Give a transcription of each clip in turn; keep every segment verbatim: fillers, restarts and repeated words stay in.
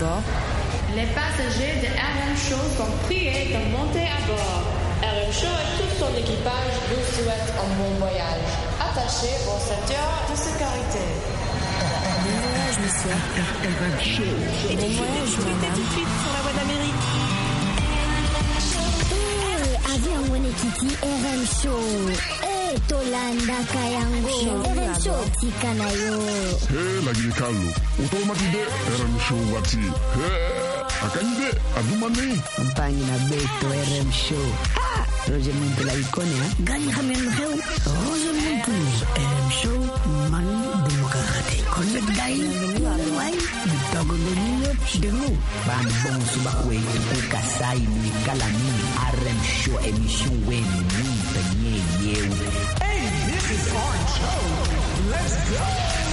bord. Les passagers de R M Show sont priés de monter à bord. R M Show et tout son équipage vous souhaitent un bon voyage. Attachez vos ceintures de sécurité. Bon voyage, monsieur. R M Show. Bon voyage, madame. Tout de suite sur la voie d'Amérique. Eh, avion Wenekiti R M Show. Eh, Tolanda Kayango. R M Show Tikanayo. Hey, lagi ni Carlo. Automatide R M Show wati. Hey, akande adumani. Mpangi na Beto R M Show. Ah, Roger Muntu la ikone ha. Gani hamen heu. Roger Muntu R M Show man demokrate. Connect dai. Wai, bitogo dulu dulu. Ban bon subakwe ku kasai ni kalami R M Show emission wen ni penye yeu. Hey, this is R M Show. Let's go.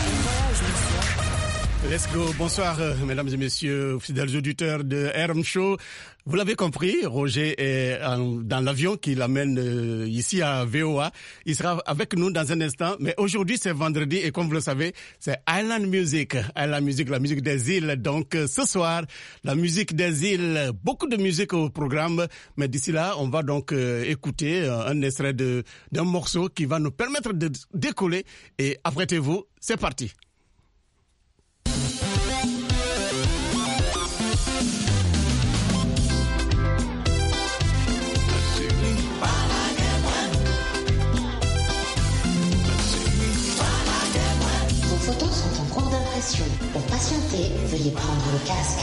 Let's go. Bonsoir, mesdames et messieurs, fidèles auditeurs de R M Show. Vous l'avez compris, Roger est dans l'avion qui l'amène ici à V O A. Il sera avec nous dans un instant. Mais aujourd'hui, c'est vendredi et comme vous le savez, c'est Island Music. Island Music, la musique des îles. Donc, ce soir, la musique des îles. Beaucoup de musique au programme. Mais d'ici là, on va donc écouter un extrait de, d'un morceau qui va nous permettre de décoller. Et apprêtez-vous, c'est parti. Vos photos sont en cours d'impression. Pour patienter, veuillez prendre le casque.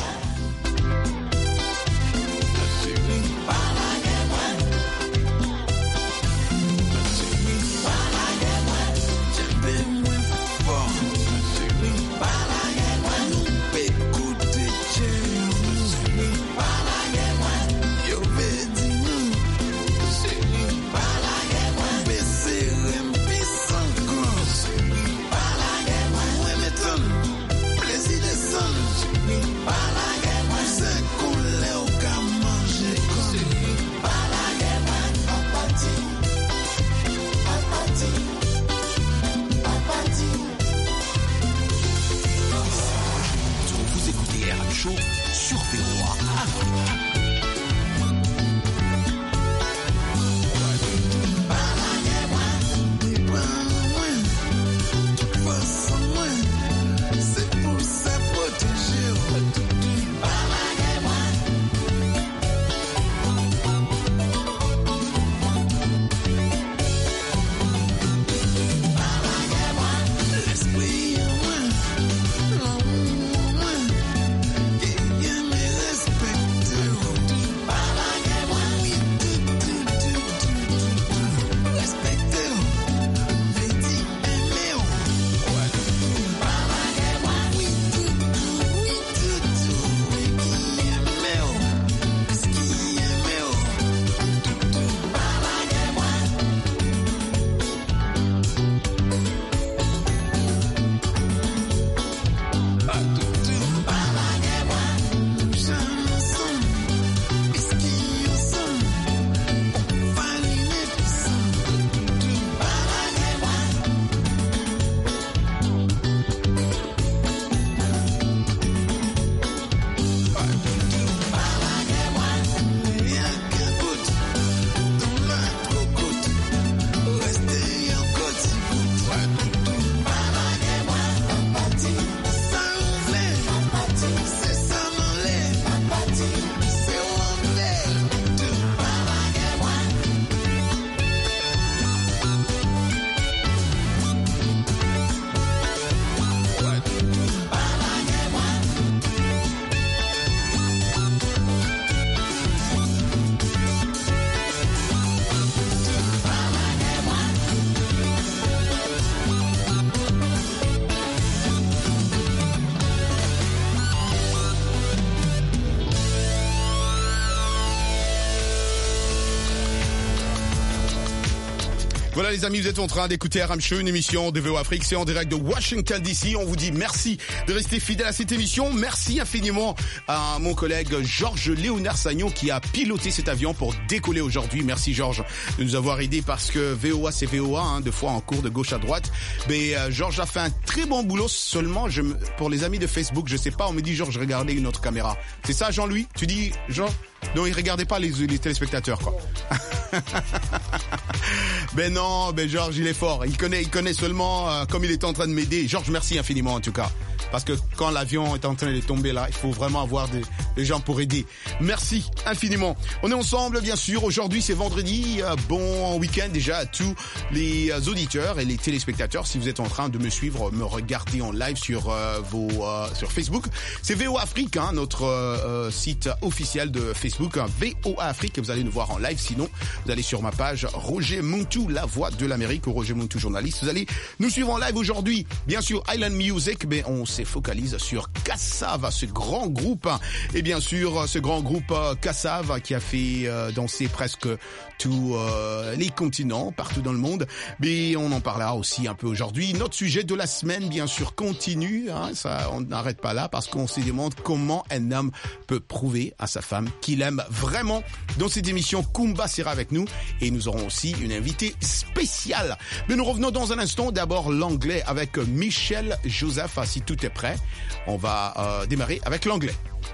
Sur V O A Afrique. Respect. Voilà les amis, vous êtes en train d'écouter R M Show, une émission de V O Afrique, c'est en direct de Washington D C. On vous dit merci de rester fidèle à cette émission. Merci infiniment à mon collègue Georges Léonard Sagnon qui a piloté cet avion pour décoller aujourd'hui. Merci Georges de nous avoir aidés parce que V O A c'est V O A, hein, deux fois en cours de gauche à droite. Mais euh, Georges a fait un très bon boulot. Seulement, je, pour les amis de Facebook, je sais pas, on me dit Georges, regardez une autre caméra. C'est ça Jean-Louis? Tu dis Jean? Non, il regardait pas les, les téléspectateurs, quoi. Ben non, ben Georges, il est fort. Il connaît, il connaît seulement euh, comme il est en train de m'aider. Georges, merci infiniment en tout cas. Parce que quand l'avion est en train de tomber là, il faut vraiment avoir des, des gens pour aider. Merci infiniment. On est ensemble, bien sûr. Aujourd'hui, c'est vendredi. Euh, bon week-end déjà à tous les euh, auditeurs et les téléspectateurs. Si vous êtes en train de me suivre, me regarder en live sur euh, vos euh, sur Facebook, c'est V O A Afrique, hein, notre euh, site officiel de Facebook, hein, V O A Afrique. Vous allez nous voir en live. Sinon, vous allez sur ma page Roger Montou, la voix de l'Amérique, ou Roger Montou journaliste. Vous allez nous suivre en live aujourd'hui. Bien sûr, Island Music, mais on se focalise sur Kassav, ce grand groupe, et bien sûr ce grand groupe Kassav qui a fait euh, danser presque tous euh, les continents partout dans le monde. Mais on en parlera aussi un peu aujourd'hui. Notre sujet de la semaine, bien sûr, continue. Hein, ça, on n'arrête pas là parce qu'on se demande comment un homme peut prouver à sa femme qu'il aime vraiment. Dans cette émission, Kumba sera avec nous et nous aurons aussi une invitée spéciale. Mais nous revenons dans un instant. D'abord l'anglais avec Michel Joseph. Si tout est prêt, on va euh, démarrer avec l'anglais.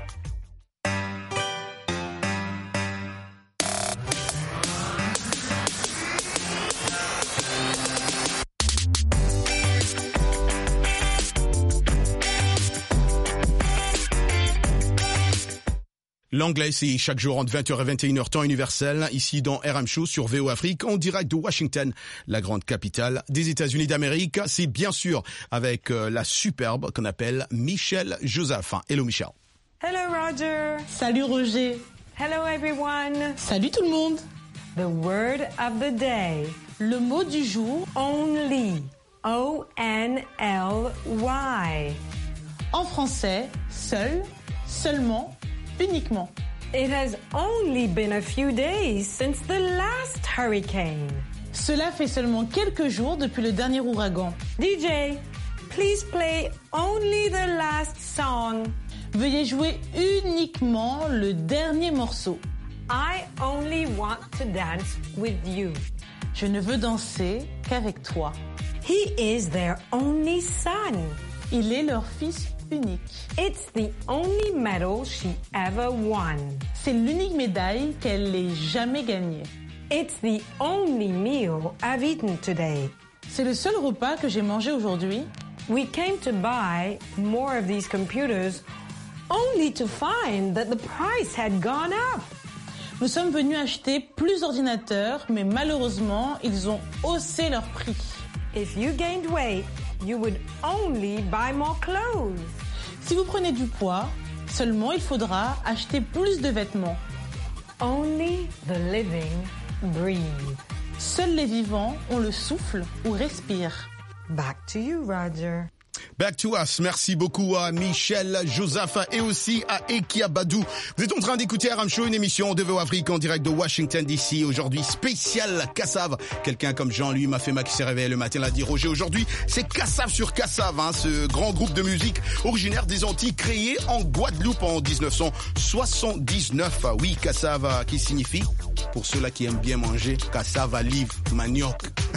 L'anglais, c'est chaque jour entre vingt heures et vingt et une heures temps universel, ici dans R M Show sur V O Afrique, en direct de Washington, la grande capitale des États-Unis d'Amérique. C'est bien sûr avec euh, la superbe qu'on appelle Michel Joseph. Hello Michel. Hello Roger. Salut Roger. Hello everyone. Salut tout le monde. The word of the day. Le mot du jour. Only. O N L Y. En français, seul, seulement, uniquement. It has only been a few days since the last hurricane. Cela fait seulement quelques jours depuis le dernier ouragan. D J, please play only the last song. Veuillez jouer uniquement le dernier morceau. I only want to dance with you. Je ne veux danser qu'avec toi. He is their only son. Il est leur fils unique. It's the only medal she ever won. C'est l'unique médaille qu'elle ait jamais gagnée. It's the only meal I've eaten today. C'est le seul repas que j'ai mangé aujourd'hui. We came to buy more of these computers only to find that the price had gone up. Nous sommes venus acheter plus d'ordinateurs, mais malheureusement, ils ont haussé leur prix. If you gained weight, you would only buy more clothes. Si vous prenez du poids, seulement il faudra acheter plus de vêtements. Only the living breathe. Seuls les vivants ont le souffle ou respirent. Back to you, Roger. Back to us. Merci beaucoup à Michel Joseph et aussi à Ekia Badou. Vous êtes en train d'écouter R M Show, une émission de V O Afrique en direct de Washington D C. Aujourd'hui, spécial Kassav. Quelqu'un comme Jean, lui, m'a fait ma qui s'est réveillé le matin, l'a dit Roger. Aujourd'hui, c'est Kassav sur Kassav, hein, ce grand groupe de musique originaire des Antilles, créé en Guadeloupe en dix-neuf cent soixante-dix-neuf. Oui, Kassav, qui signifie, pour ceux-là qui aiment bien manger, Kassav à livre, manioc.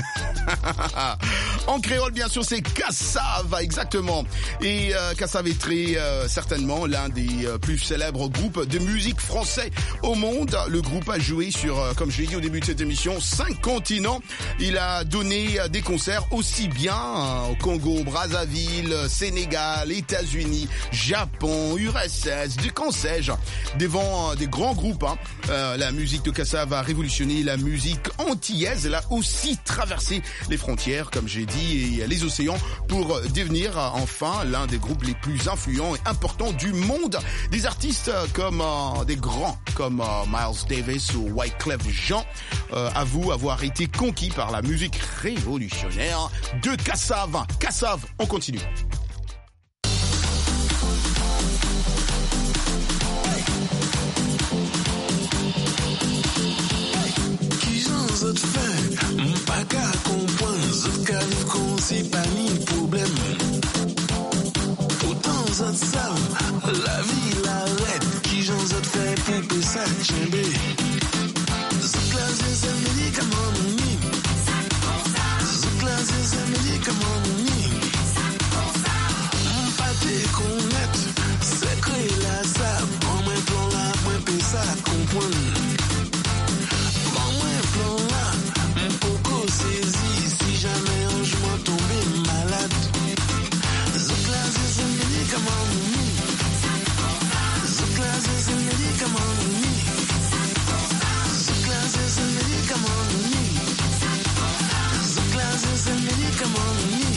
En créole, bien sûr, c'est Kassav, exactement. Et euh, Kassav est très euh, certainement l'un des euh, plus célèbres groupes de musique français au monde. Le groupe a joué sur, euh, comme je l'ai dit au début de cette émission, cinq continents. Il a donné euh, des concerts aussi bien euh, au Congo, Brazzaville, Sénégal, États-Unis, Japon, U R S S, du qu'en sais-je, devant euh, des grands groupes. Hein. Euh, la musique de Kassav a révolutionné la musique antillaise. Elle a aussi traversé les frontières, comme j'ai dit, et les océans pour devenir enfin l'un des groupes les plus influents et importants du monde. Des artistes comme euh, des grands comme euh, Miles Davis ou Wyclef Jean euh, avouent avoir été conquis par la musique révolutionnaire de Kassav. Kassav, on continue. Mpaka chembe. Zoukla zeze médicament mouni. Zoukla zeze médicament mouni. M'pate connaître, secret la sa. Bon moi plan là, moi pe ça comprendre. Bon moi plan là, m'poko saisi. Si jamais un jour tombé malade. Zoukla zeze médicament mouni. Zoukla zeze médicament mouni. Zoukla zeze médicament mouni. Zoukla zeze médicament mouni.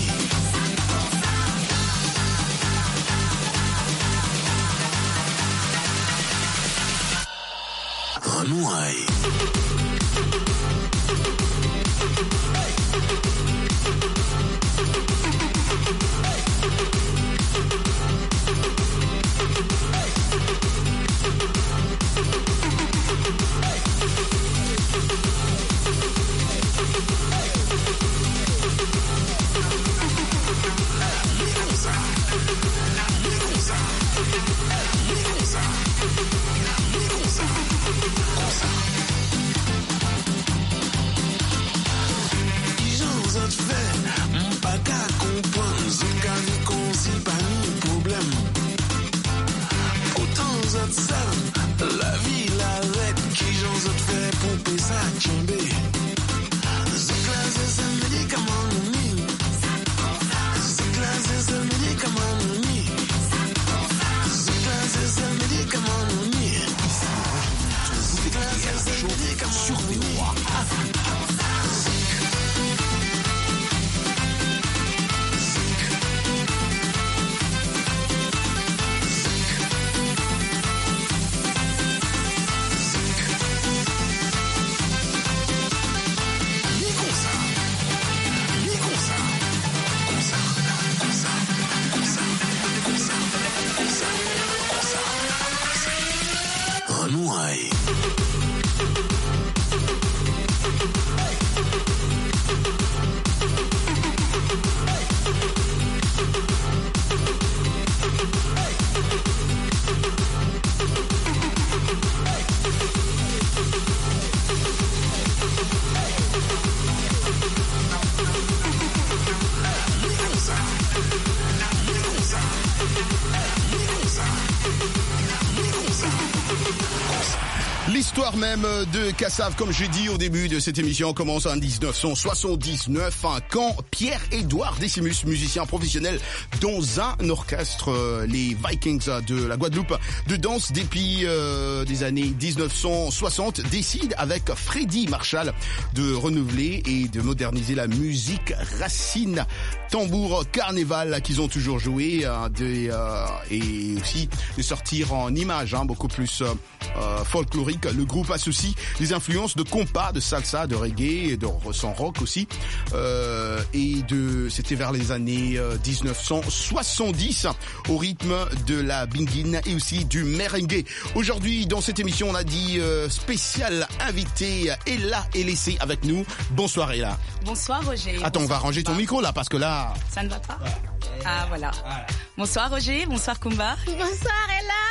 Renouaille. La vie, la règle, qui j'en ai fait pour payer ça, chembe. Zoukla zeze médicament mouni. Zoukla zeze médicament mouni. Zoukla zeze médicament mouni. Zoukla zeze médicament mouni. Renouaille. L'histoire même de Kassav, comme j'ai dit au début de cette émission, commence en dix-neuf cent soixante-dix-neuf, hein, quand Pierre-Édouard Décimus, musicien professionnel dans un orchestre, les Vikings de la Guadeloupe, de danse depuis euh, des années dix-neuf cent soixante, décide avec Freddy Marshall de renouveler et de moderniser la musique racine, tambour, carnaval qu'ils ont toujours joué, hein, de, euh, et aussi de sortir en images hein, beaucoup plus euh, folklorique. Le groupe associe des influences de compas, de salsa, de reggae et de son rock aussi. Euh, et de, c'était vers les années euh, dix-neuf cent soixante-dix au rythme de la bingine et aussi du merengue. Aujourd'hui, dans cette émission, on a dit euh, spécial invité Ella Elessé avec nous. Bonsoir Ella. Bonsoir Roger. Attends, bonsoir, on va ranger ton micro là parce que là... Ça ne va pas? Ah voilà. voilà. Bonsoir Roger, bonsoir Kumba. Bonsoir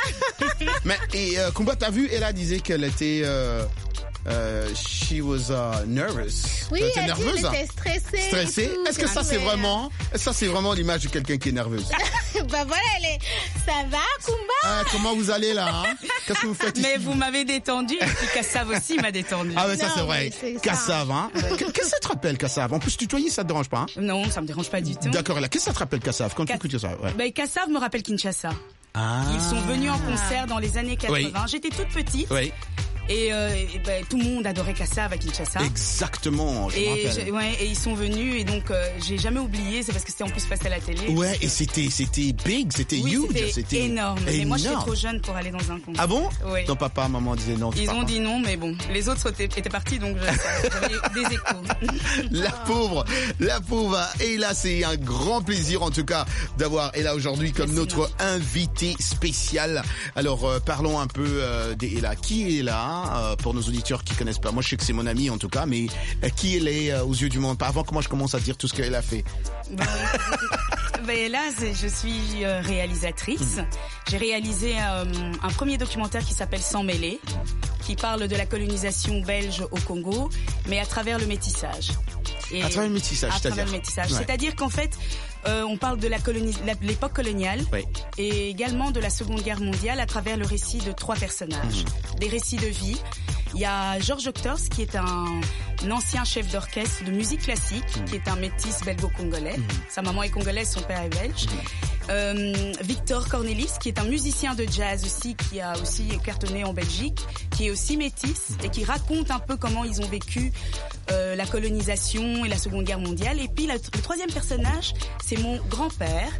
Ella. Mais et euh, Kumba, t'as vu, Ella disait qu'elle était... Euh, euh, she was uh, nervous. Oui, elle était elle nerveuse. dit, elle était stressée. Stressée. Est-ce que ça c'est vraiment, ça c'est vraiment l'image de quelqu'un qui est nerveuse? Bah voilà, elle est. Ça va, Kumba? Ah, comment vous allez là hein? Qu'est-ce que vous faites ici? Mais vous m'avez détendu et puis Kassav aussi m'a détendu. Ah mais ça non, c'est vrai. Kassav, hein? Qu'est-ce que ça te rappelle Kassav? En plus tutoyer, ça te dérange pas? Hein? Non, ça me dérange pas du tout. D'accord. Là, qu'est-ce que ça te rappelle Kassav quand Ka- tu écoutes ça? Ouais. Bah, Kassav me rappelle Kinshasa. Ah. Ils sont venus en concert dans les années quatre-vingts. Oui. J'étais toute petite. Oui. Et, euh, et ben, tout le monde adorait Kassav à Kinshasa. Exactement, je et, me rappelle. Je, ouais, et ils sont venus et donc euh, j'ai jamais oublié, c'est parce que c'était en plus passé à la télé. Ouais, que... et c'était c'était big, c'était oui, huge, c'était, c'était énorme. énorme. Mais moi j'étais trop jeune pour aller dans un concert. Ah bon? Oui. Ton papa, maman disaient non. Ils ont pas. dit non, mais bon, les autres étaient, étaient partis donc j'avais des échos. La pauvre, la pauvre. Et là, c'est un grand plaisir en tout cas d'avoir Ella aujourd'hui comme Merci, notre invitée spéciale. Alors euh, parlons un peu euh, d'Ella. Qui est là euh, pour nos auditeurs qui connaissent pas? Moi, je sais que c'est mon amie en tout cas, mais euh, qui elle est euh, aux yeux du monde? Pas avant que moi je commence à dire tout ce qu'elle a fait. Bon, Ben là, c'est- je suis euh, réalisatrice. Mmh. J'ai réalisé euh, un premier documentaire qui s'appelle Sans mêler, qui parle de la colonisation belge au Congo, mais à travers le métissage. Et à travers le métissage, à c'est-à-dire travers le métissage. Ouais. C'est-à-dire qu'en fait, euh, on parle de la colonie, la, l'époque coloniale, oui. et également de la Seconde Guerre mondiale à travers le récit de trois personnages, mmh. des récits de vie. Il y a Georges Octors, qui est un, un ancien chef d'orchestre de musique classique, mmh. qui est un métis belgo-congolais. Mmh. Sa maman est congolaise, son père est belge. Mmh. Euh, Victor Cornelis, qui est un musicien de jazz aussi, qui a aussi cartonné en Belgique, qui est aussi métis mmh. et qui raconte un peu comment ils ont vécu euh, la colonisation et la Seconde Guerre mondiale. Et puis la, le troisième personnage, c'est mon grand-père,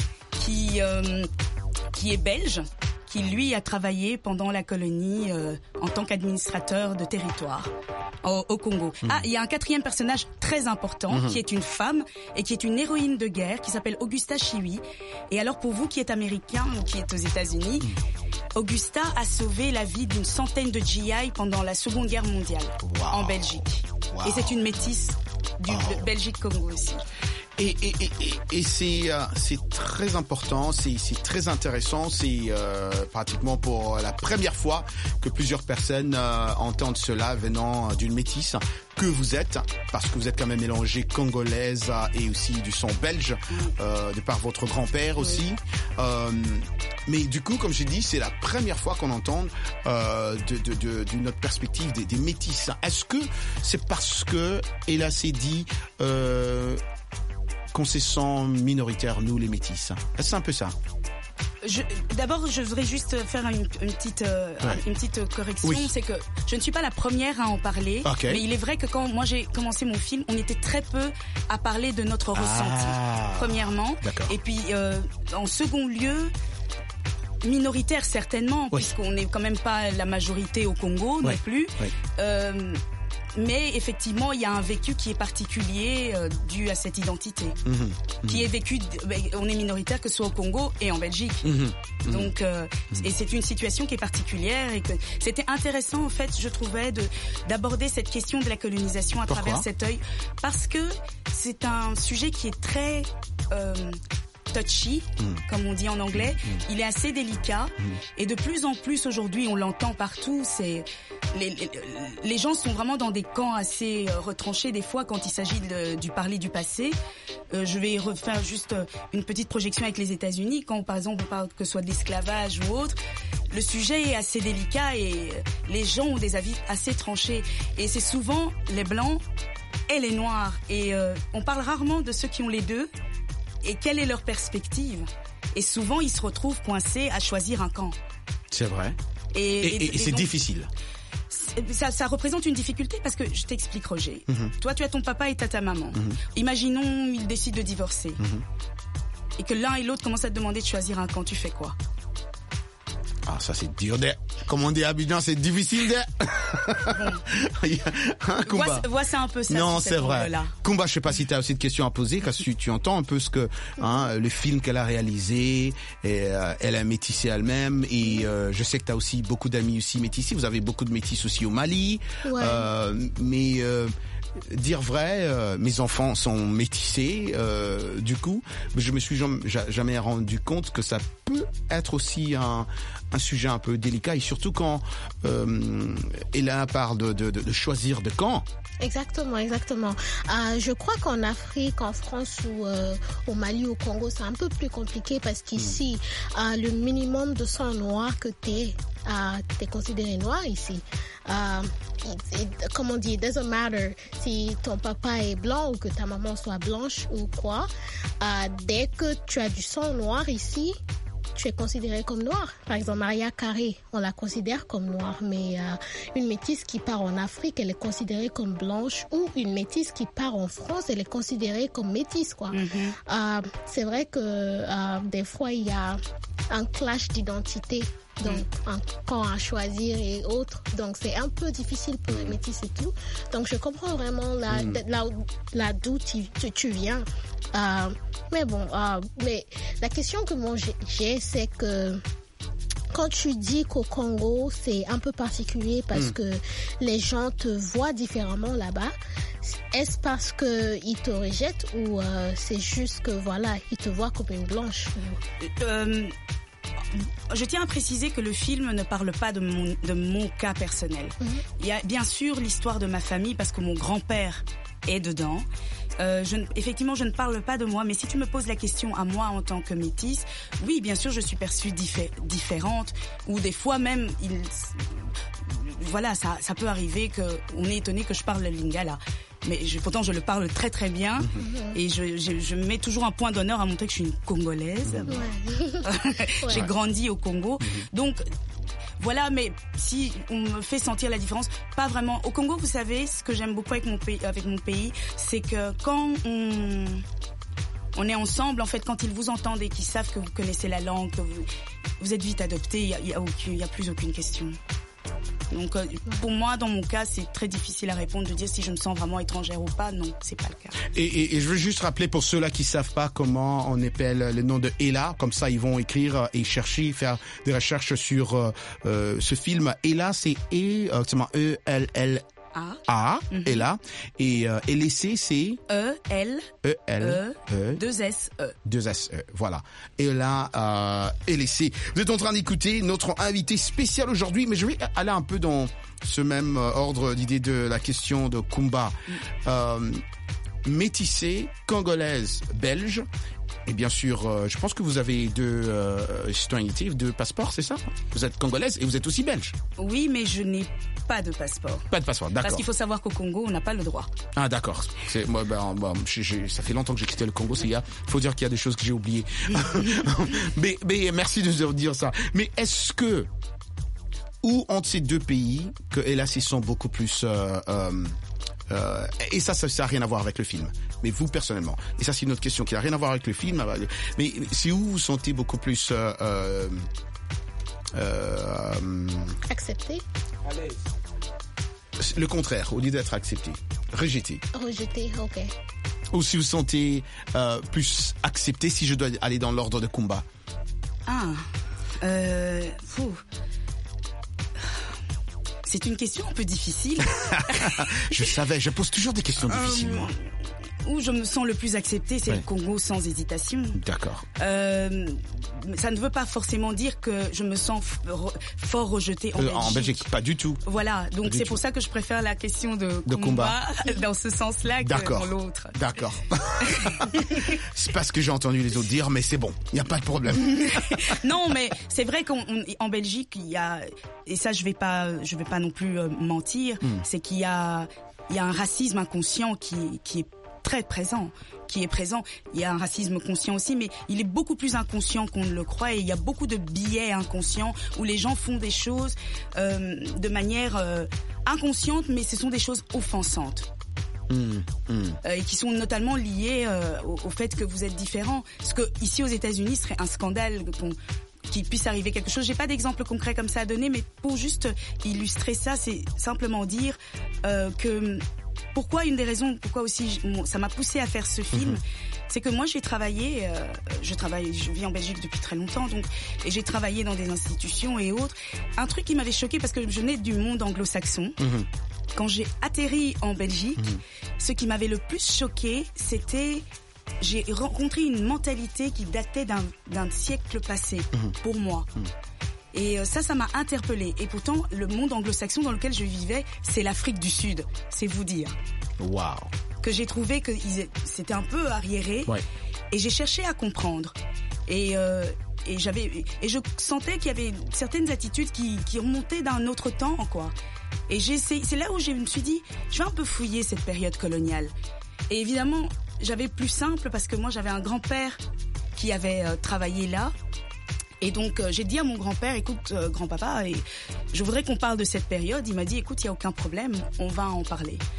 qui euh, qui est belge, qui lui a travaillé pendant la colonie euh, en tant qu'administrateur de territoire au, au Congo. Mmh. Ah, il y a un quatrième personnage très important mmh. qui est une femme et qui est une héroïne de guerre qui s'appelle Augusta Chiwi. Et alors pour vous qui êtes américain ou qui êtes aux États-Unis, mmh. Augusta a sauvé la vie d'une centaine de G I pendant la Seconde Guerre mondiale wow. en Belgique. Wow. Et c'est une métisse du oh. Belgique-Congo aussi. Et, et, et, et, et c'est, euh, c'est très important, c'est, c'est très intéressant, c'est euh, pratiquement pour la première fois que plusieurs personnes euh, entendent cela venant d'une métisse que vous êtes, parce que vous êtes quand même mélangé congolaise et aussi du son belge, euh, de par votre grand-père aussi. Euh, mais du coup, comme j'ai dit, c'est la première fois qu'on entend euh, de, de, de, d'une autre perspective des, des métisses. Est-ce que c'est parce que, et là c'est dit, euh, qu'on se sent minoritaire, nous les métis? Est-ce que c'est un peu ça? Je, d'abord, je voudrais juste faire une, une petite, euh, ouais. une petite correction. Oui. C'est que je ne suis pas la première à en parler, okay. mais il est vrai que quand moi j'ai commencé mon film, on était très peu à parler de notre ah. ressenti. Premièrement, d'accord. Et puis euh, en second lieu, minoritaire certainement, oui. puisqu'on n'est quand même pas la majorité au Congo oui. non plus. Oui. Euh, Mais effectivement, il y a un vécu qui est particulier euh, dû à cette identité, mmh, mmh. qui est vécu. On est minoritaire que ce soit au Congo et en Belgique. Mmh, Donc, euh, mmh. et c'est une situation qui est particulière et que c'était intéressant en fait, je trouvais, de d'aborder cette question de la colonisation à Pourquoi? travers cet œil, parce que c'est un sujet qui est très euh, touchy, mmh. comme on dit en anglais. Mmh. Il est assez délicat mmh. et de plus en plus aujourd'hui, on l'entend partout. C'est les, les, les gens sont vraiment dans des camps assez euh, retranchés des fois quand il s'agit de, du parler du passé. Euh, je vais refaire juste une petite projection avec les États-Unis. Quand par exemple on parle que ce soit de l'esclavage ou autre, le sujet est assez délicat et les gens ont des avis assez tranchés. Et c'est souvent les blancs et les noirs. Et euh, on parle rarement de ceux qui ont les deux. Et quelle est leur perspective? Et souvent, ils se retrouvent coincés à choisir un camp. C'est vrai. Et, et, et, et, et c'est donc, difficile. Ça, ça représente une difficulté parce que, je t'explique Roger, mm-hmm. toi tu as ton papa et t'as ta maman. Mm-hmm. Imaginons, ils décident de divorcer. Mm-hmm. Et que l'un et l'autre commencent à te demander de choisir un camp, tu fais quoi? Ah, ça c'est dur de... Comme on dit à Abidjan, c'est difficile de... hein, Kumba. Vois, c'est un peu ça. Non, c'est vrai. Kumba, je sais pas si tu as aussi de questions à poser, parce que tu, tu entends un peu ce que, hein, le film qu'elle a réalisé, et, euh, elle a métissé elle-même, et euh, je sais que tu as aussi beaucoup d'amis aussi métissés, vous avez beaucoup de métis aussi au Mali, ouais. euh, mais... Euh, dire vrai, euh, mes enfants sont métissés, euh, du coup, mais je me suis jamais, jamais rendu compte que ça peut être aussi un, un sujet un peu délicat, et surtout quand euh, Ella parle de, de, de choisir de camp. Exactement, exactement. Euh, je crois qu'en Afrique, en France ou euh, au Mali, au Congo, c'est un peu plus compliqué parce qu'ici, mmh. euh, le minimum de sang noir que t'es, euh, t'es considéré noir ici. Euh, it, it, comme on dit, it doesn't matter si ton papa est blanc ou que ta maman soit blanche ou quoi. Euh, dès que tu as du sang noir ici, tu es considéré comme noir. Par exemple, Maria Carey, on la considère comme noire, mais euh, une métisse qui part en Afrique, elle est considérée comme blanche, ou une métisse qui part en France, elle est considérée comme métisse, quoi. Mm-hmm. Euh, c'est vrai que euh, des fois, il y a un clash d'identité, donc mm. un camp à choisir et autres. Donc, c'est un peu difficile pour les métisses et tout. Donc, je comprends vraiment là, mm. là, là d'où tu, tu, tu viens. Euh, mais bon, euh, mais la question que moi j'ai, c'est que quand tu dis qu'au Congo, c'est un peu particulier parce mmh. que les gens te voient différemment là-bas, est-ce parce qu'ils te rejettent ou euh, c'est juste que voilà, ils te voient comme une blanche? euh, Je tiens à préciser que le film ne parle pas de mon, de mon cas personnel. Mmh. Il y a bien sûr l'histoire de ma famille parce que mon grand-père est dedans. Euh, je, effectivement, je ne parle pas de moi, mais si tu me poses la question à moi en tant que métisse, oui, bien sûr, je suis perçue diffé- différente, ou des fois même, il, voilà, ça, ça peut arriver qu'on est étonné que je parle le lingala. Mais je, pourtant, je le parle très très bien, mmh. et je, je, je mets toujours un point d'honneur à montrer que je suis une Congolaise. Ouais. J'ai ouais. grandi au Congo, mmh. donc. Voilà, mais si on me fait sentir la différence, pas vraiment. Au Congo, vous savez, ce que j'aime beaucoup avec mon pays, avec mon pays, c'est que quand on, on est ensemble, en fait, quand ils vous entendent et qu'ils savent que vous connaissez la langue, que vous, vous êtes vite adopté, il y a, il y a aucune, il y a plus aucune question. Donc, euh, pour moi, dans mon cas, c'est très difficile à répondre de dire si je me sens vraiment étrangère ou pas. Non, c'est pas le cas. Et, et, et je veux juste rappeler pour ceux-là qui savent pas comment on appelle le nom de Ella, comme ça ils vont écrire et chercher, faire des recherches sur euh, euh, ce film. Ella, c'est E, euh, E L L A. A, mm-hmm. Ella. Et euh, L C, c'est E L E L E deux S E. deux S E, voilà. Ella, euh, L C. Vous êtes en train d'écouter notre invité spécial aujourd'hui, mais je vais aller un peu dans ce même ordre d'idée de la question de Kumba. Mm. Euh, métissée, congolaise, belge. Et bien sûr, euh, je pense que vous avez deux euh, citoyennetés, deux passeports, c'est ça? Vous êtes congolaise et vous êtes aussi belge? Oui, mais je n'ai pas de passeport. Pas de passeport, d'accord. Parce qu'il faut savoir qu'au Congo, on n'a pas le droit. Ah, d'accord. C'est, moi, ben, ben, j'ai, j'ai, ça fait longtemps que j'ai quitté le Congo. Il faut dire qu'il y a des choses que j'ai oubliées. mais, mais merci de nous dire ça. Mais est-ce que, où entre ces deux pays, que hélas, ils sont beaucoup plus... Euh, euh, Euh, et ça, ça n'a rien à voir avec le film. Mais vous, personnellement. Et ça, c'est une autre question qui n'a rien à voir avec le film. Mais c'est où vous vous sentez beaucoup plus... Euh, euh, euh, accepté. À l'aise. Le contraire, au lieu d'être accepté. Rejeté. Rejeté, ok. Ou si vous vous sentez euh, plus accepté, si je dois aller dans l'ordre de Kumba. Ah. Euh... Fou. C'est une question un peu difficile. Je savais, je pose toujours des questions difficiles, moi. Euh, où je me sens le plus acceptée, c'est ouais. le Congo sans hésitation. D'accord. Euh, ça ne veut pas forcément dire que je me sens f- fort rejetée en euh, Belgique. En Belgique, pas du tout. Voilà, donc c'est tout. Pour ça que je préfère la question de, de combat dans ce sens-là que D'accord. dans l'autre. D'accord. C'est pas ce que j'ai entendu les autres dire, mais c'est bon, il n'y a pas de problème. Non, mais c'est vrai qu'en Belgique, il y a, et ça je vais pas, je vais pas non plus euh, mentir, mm. c'est qu'il y a, il y a un racisme inconscient qui, qui est très présent, qui est présent. Il y a un racisme conscient aussi, mais il est beaucoup plus inconscient qu'on ne le croit, et il y a beaucoup de biais inconscients où les gens font des choses euh, de manière euh, inconsciente, mais ce sont des choses offensantes. Mmh, mmh. Euh, et qui sont notamment liées euh, au, au fait que vous êtes différents. Parce que ici aux États-Unis, ce serait un scandale qu'on qu'il puisse arriver quelque chose. J'ai pas d'exemple concret comme ça à donner, mais pour juste illustrer ça, c'est simplement dire euh, que pourquoi une des raisons, pourquoi aussi ça m'a poussé à faire ce film, mmh. c'est que moi j'ai travaillé, euh, je travaille, je vis en Belgique depuis très longtemps, donc et j'ai travaillé dans des institutions et autres. Un truc qui m'avait choqué parce que je venais du monde anglo-saxon. Mmh. Quand j'ai atterri en Belgique, mmh. ce qui m'avait le plus choqué, c'était j'ai rencontré une mentalité qui datait d'un, d'un siècle passé, mmh. pour moi. Mmh. Et ça, ça m'a interpellée. Et pourtant, le monde anglo-saxon dans lequel je vivais, c'est l'Afrique du Sud. C'est vous dire. Waouh. Que j'ai trouvé que c'était un peu arriéré. Ouais. Et j'ai cherché à comprendre. Et, euh, et j'avais, et je sentais qu'il y avait certaines attitudes qui, qui remontaient d'un autre temps, quoi. Et j'ai essayé, c'est là où je me suis dit, je vais un peu fouiller cette période coloniale. Et évidemment, j'avais plus simple parce que moi, j'avais un grand-père qui avait euh, travaillé là. Et donc, euh, j'ai dit à mon grand-père, écoute, euh, grand-papa, et je voudrais qu'on parle de cette période. Il m'a dit, écoute, il n'y a aucun problème, on va en parler.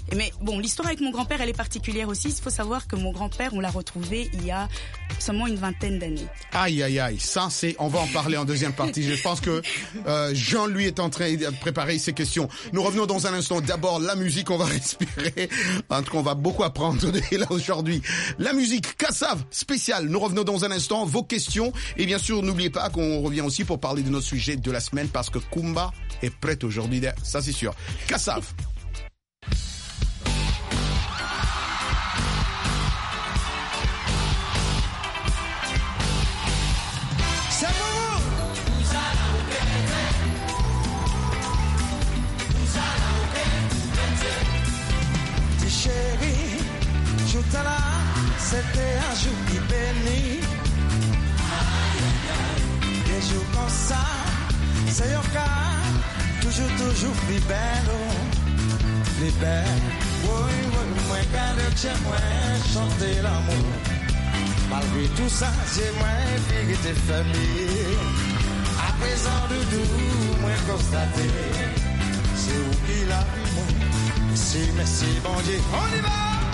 Et mais bon, l'histoire avec mon grand-père, elle est particulière aussi. Il faut savoir que mon grand-père, on l'a retrouvé il y a seulement une vingtaine d'années. Aïe, aïe, aïe. Ça, c'est, on va en parler en deuxième partie. Je pense que euh, Jean, lui, est en train de préparer ses questions. Nous revenons dans un instant. D'abord, la musique, on va respirer. En tout cas, on va beaucoup apprendre de là aujourd'hui. La musique, Kassav, spéciale. Nous revenons dans un instant. Vos questions. Et bien sûr, n'oubliez pas qu'on revient aussi pour parler de notre sujet de la semaine parce que Kumba est prête aujourd'hui. Ça, c'est sûr. Kassav. C'était un jour qui bénit. Des jours comme ça, c'est un cas, toujours, toujours plus belle, plus belle. Oui, oui, moi, quand j'aimerais chanter l'amour. Malgré tout ça, j'aimerais vivre tes familles. À présent, doudou, moi, constaté, c'est où qu'il a vu, moi. Merci, merci, bon Dieu. On y va!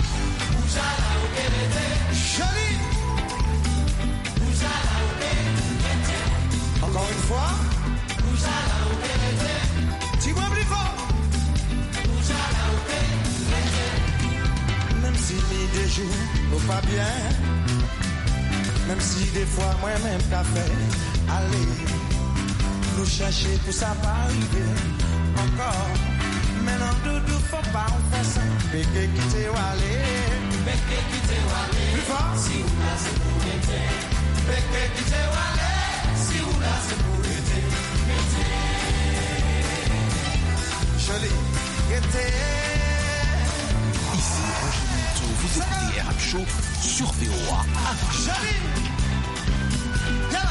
Jolie. Encore une fois. Dis-moi plus fort. Même si mis des jours au pas bien, même si des fois moi-même café, allez, nous chercher pour ça pas arriver encore. Maintenant, doudou, faut pas en faire ça. Péké qui t'est allé. Péké qui t'est allé. Plus fort. Si vous là, c'est pour l'été. Péké qui t'est allé. Si vous là, c'est pour l'été. Joli. L'été. Ici, Roger Monteau, vous écoutez R M Show sur V O A. Joli. Yalla.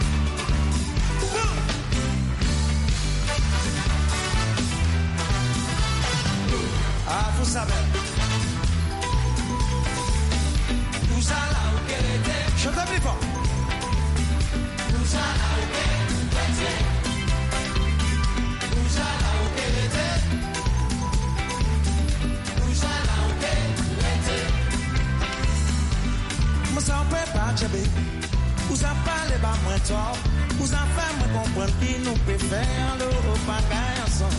Ah, vous savez. Vous allez au Québec. Je t'aime plus fort. Vous allez au Québec. Vous allez au Québec. Vous allez au Québec. Moi, ça ne peut pas tchabé. Vous en parlez pas moins top. Vous en faites moins comprendre qui nous peut faire le bagaille ensemble.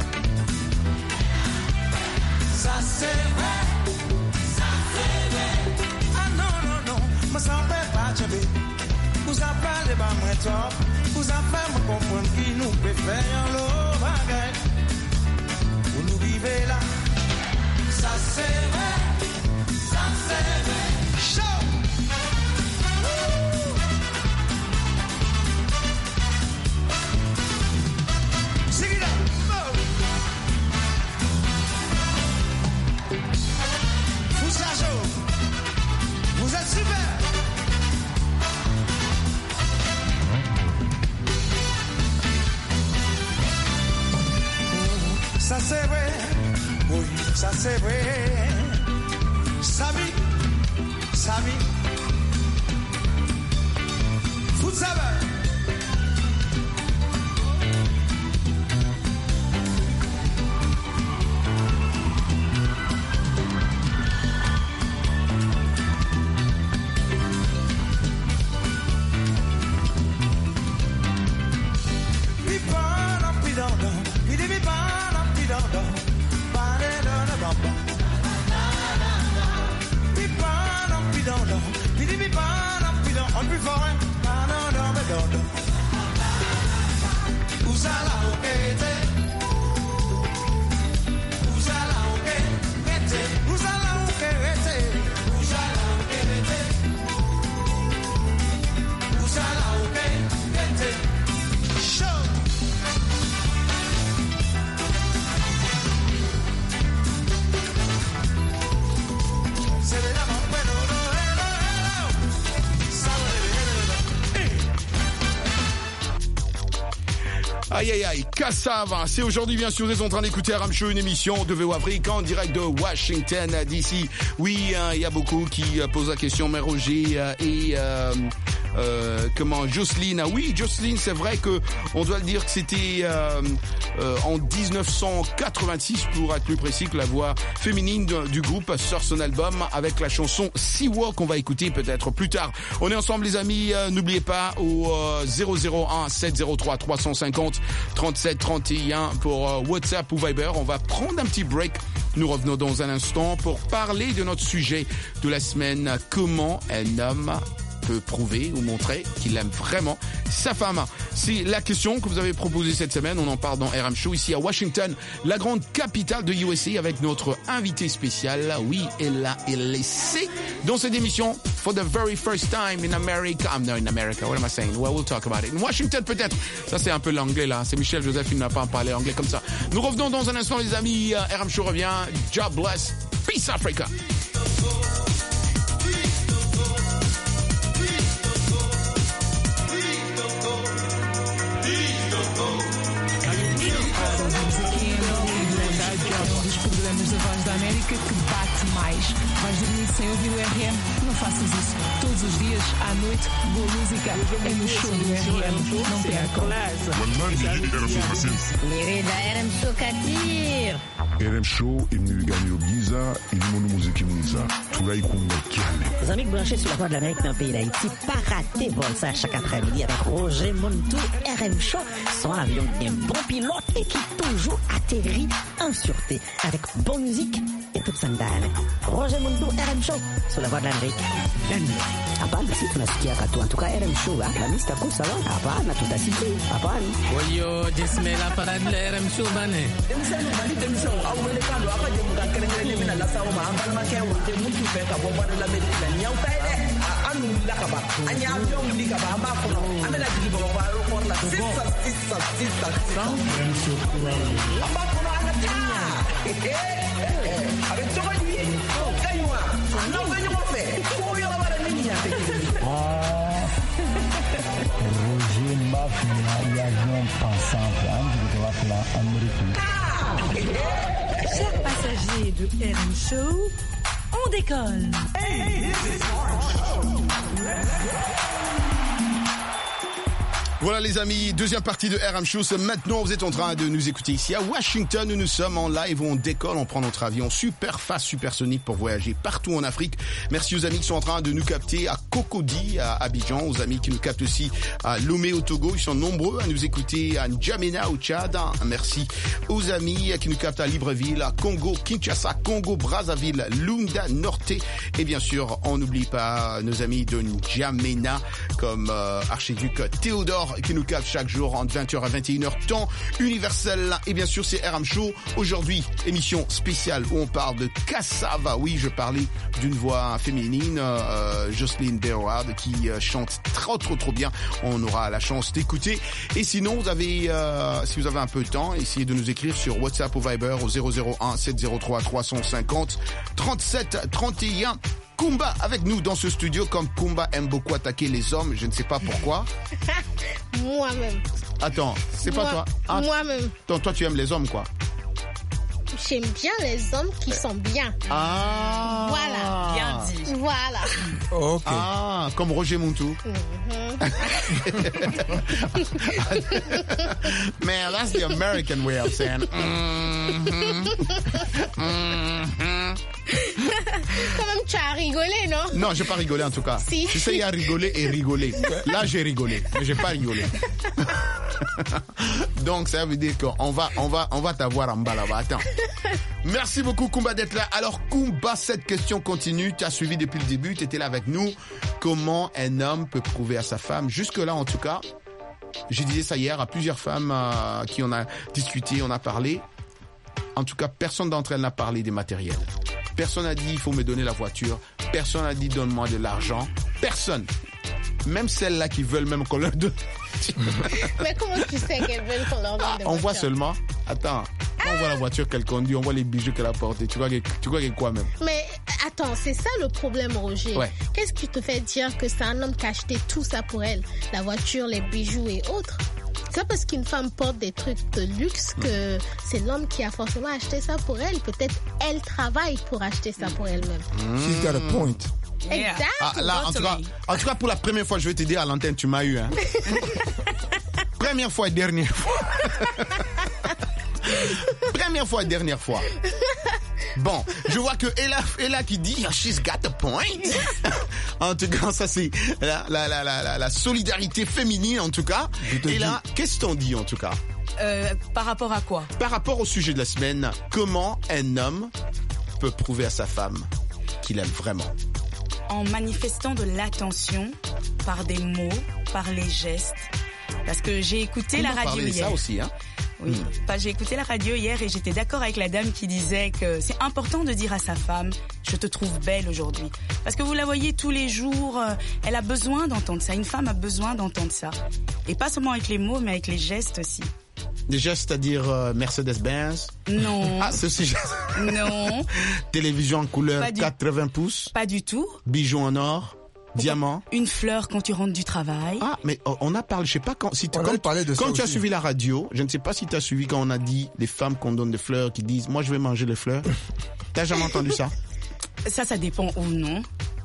Ça c'est vrai, ça c'est vrai. Ah non, non, non, moi ça ne fait pas tchabé. Vous en parlez pas moins top. Vous en faites me comprendre qui nous peut faire le bagage. Vous nous vivez là. Ça c'est vrai, ça c'est vrai. Show! Sing it up! Vous êtes super. Ça c'est vrai, oui, ça c'est vrai. Samy, Samy, vous savez. Aïe aïe aïe, Kassav, c'est aujourd'hui bien sûr, vous êtes en train d'écouter R M Show, une émission de V O Afrique en direct de Washington D C. Oui, il euh, y a beaucoup qui euh, posent la question, mais Roger euh, et... Euh, euh, comment Jocelyne. Ah oui, Jocelyne, c'est vrai que on doit le dire que c'était euh, euh, en dix-neuf cent quatre-vingt-six pour être plus précis, que la voix féminine de, du groupe sort son album avec la chanson Siwa qu'on va écouter peut-être plus tard. On est ensemble les amis, euh, n'oubliez pas au euh, zéro zéro un sept zéro trois trois cent cinquante trente-sept trente et un pour euh, WhatsApp ou Viber. On va prendre un petit break. Nous revenons dans un instant pour parler de notre sujet de la semaine. Comment un homme peut prouver ou montrer qu'il aime vraiment sa femme. C'est la question que vous avez proposée cette semaine. On en parle dans R M Show ici à Washington, la grande capitale de U S A, avec notre invité spécial. Oui, elle a laissé dans cette émission for the very first time in America. I'm not in America. What am I saying? Well, we'll talk about it. In Washington peut-être. Ça c'est un peu l'anglais là. C'est Michel Joseph, il n'a pas parlé anglais comme ça. Nous revenons dans un instant les amis. R M Show revient. God bless. Peace Africa. Programas da Voz da América que bate mais. Vais dormir sem ouvir o R M? Não faças isso. Todos os dias, à noite, boa música é no show do R M. Não percam. Mirida R M Show Katir. R M Show imnigani Giza ilimono muziki mwiza tulai kunga kiale. Les amis branchés sur la voix de l'Amérique dans le pays d'Haïti, pas rater bon ça chaque après-midi avec Roger Montou. R M Show, son avion est bon pilote et qui toujours atterrit en sûreté avec bonne musique et toute sandale. Roger Montou, R M Show, sur la voix de l'Amérique. Hapana, si tunasikia katu. En tout cas, R M Show, la mista kusa wa. Hapana, tutasikia. Hapana. Oyo, jisme la parade la R M Show bane. Demisano, bali demisano. Au wele kando, apa je muka kerengere mina la sawo ma ambal ma ke wote mutu fe ka bo bado la America la nyau tai de. Anu la ka ba. Anya avion li ka ba amba ko no. Amela di bo ba ro ko la sisa sisa sisa. R M Show kurali. Amba ko no ana ta. Eh eh. Avec toi lui. Kaiwa. Non venyo mo fe. Ko yo la bara ni ya te. Ah. Roger Mafia, l'avion pensant de la Amérique. Chers passagers de R M Show, on décolle. Hey, this is R M Show. Let's go. Voilà les amis, deuxième partie de R M Show. Maintenant, vous êtes en train de nous écouter ici à Washington. Nous sommes en live, on décolle, on prend notre avion super fast, supersonique pour voyager partout en Afrique. Merci aux amis qui sont en train de nous capter à Cocody, à Abidjan, aux amis qui nous captent aussi à Lomé au Togo. Ils sont nombreux à nous écouter à N'Djamena au Tchad. Merci aux amis qui nous captent à Libreville, à Congo, Kinshasa, Congo, Brazzaville, Lunda, Norte. Et bien sûr, on n'oublie pas nos amis de N'Djamena comme euh, archiduc Théodore qui nous capte chaque jour entre vingt heures à vingt et une heures, temps universel. Et bien sûr, c'est R M Show. Aujourd'hui, émission spéciale où on parle de cassava. Oui, je parlais d'une voix féminine, euh, Jocelyne Berward, qui euh, chante trop, trop, trop bien. On aura la chance d'écouter. Et sinon, vous avez, euh, si vous avez un peu de temps, essayez de nous écrire sur WhatsApp ou Viber au zéro zéro un sept zéro trois trois cent cinquante trente-sept trente et un. Kumba avec nous dans ce studio, comme Kumba aime beaucoup attaquer les hommes, je ne sais pas pourquoi. Moi-même. Attends, c'est Moi, pas toi. Ah, moi-même. Toi, toi, tu aimes les hommes, quoi. J'aime bien les hommes qui sont bien. Ah. Voilà. Bien dit. Voilà. Ok. Ah, comme Roger Montou. Mhm. Man, that's the American way of saying. Mm-hmm. Mm-hmm. Quand même, tu as rigolé, non? Non, j'ai pas rigolé en tout cas. Si. Tu sais, il y a rigolé et rigolé. Là, j'ai rigolé, mais j'ai pas rigolé. Donc, ça veut dire qu'on va, on va, on va t'avoir en bas là-bas. Attends. Merci beaucoup, Kumba, d'être là. Alors, Kumba, cette question continue. Tu as suivi depuis le début. Tu étais là avec nous. Comment un homme peut prouver à sa femme? Jusque-là, en tout cas, je disais ça hier à plusieurs femmes euh, qui on a discuté, on a parlé. En tout cas, personne d'entre elles n'a parlé des matériels. Personne n'a dit, il faut me donner la voiture. Personne n'a dit, donne-moi de l'argent. Personne. Même celles-là qui veulent même qu'on leur donne. Mais comment tu sais qu'elles veulent qu'on leur donne Ah, des on voitures? voit seulement. Attends. Quand on voit la voiture qu'elle conduit, on voit les bijoux qu'elle a portés. Tu vois, que- tu vois que quoi même? Mais attends, c'est ça le problème, Roger. Ouais. Qu'est-ce qui te fait dire que c'est un homme qui a acheté tout ça pour elle? La voiture, les bijoux et autres. C'est pas parce qu'une femme porte des trucs de luxe que c'est l'homme qui a forcément acheté ça pour elle. Peut-être elle travaille pour acheter ça pour elle-même. She's got a point. Yeah. Ah, là, en tout, cas, en tout cas, pour la première fois, je vais te dire à l'antenne, tu m'as eu. Hein. Première fois et dernière fois. Première fois et dernière fois. Bon, je vois que Ella, Ella qui dit oh, she's got a point. En tout cas, ça c'est la, la, la, la, la solidarité féminine en tout cas. Et là, qu'est-ce qu'on dit en tout cas? Euh, par rapport à quoi? Par rapport au sujet de la semaine, comment un homme peut prouver à sa femme qu'il aime vraiment? En manifestant de l'attention par des mots, par les gestes. Parce que j'ai écouté On la va radio parler de hier. ça aussi, hein? Oui, Mm. enfin, j'ai écouté la radio hier et j'étais d'accord avec la dame qui disait que c'est important de dire à sa femme « Je te trouve belle aujourd'hui ». Parce que vous la voyez tous les jours, euh, elle a besoin d'entendre ça. Une femme a besoin d'entendre ça. Et pas seulement avec les mots, mais avec les gestes aussi. Des gestes, c'est-à-dire euh, Mercedes-Benz? Non. Ah, ceci. Non. Télévision en couleur Pas du- quatre-vingts pouces? Pas du tout. Bijoux en or? Diamant? Une fleur quand tu rentres du travail. Ah, mais on a parlé, je sais pas quand, si tu, On quand, avait parlé de ça quand tu as aussi. suivi la radio, je ne sais pas si tu as suivi quand on a dit les femmes qu'on donne des fleurs qui disent, moi je vais manger les fleurs. T'as jamais entendu ça? Ça, ça dépend ou non.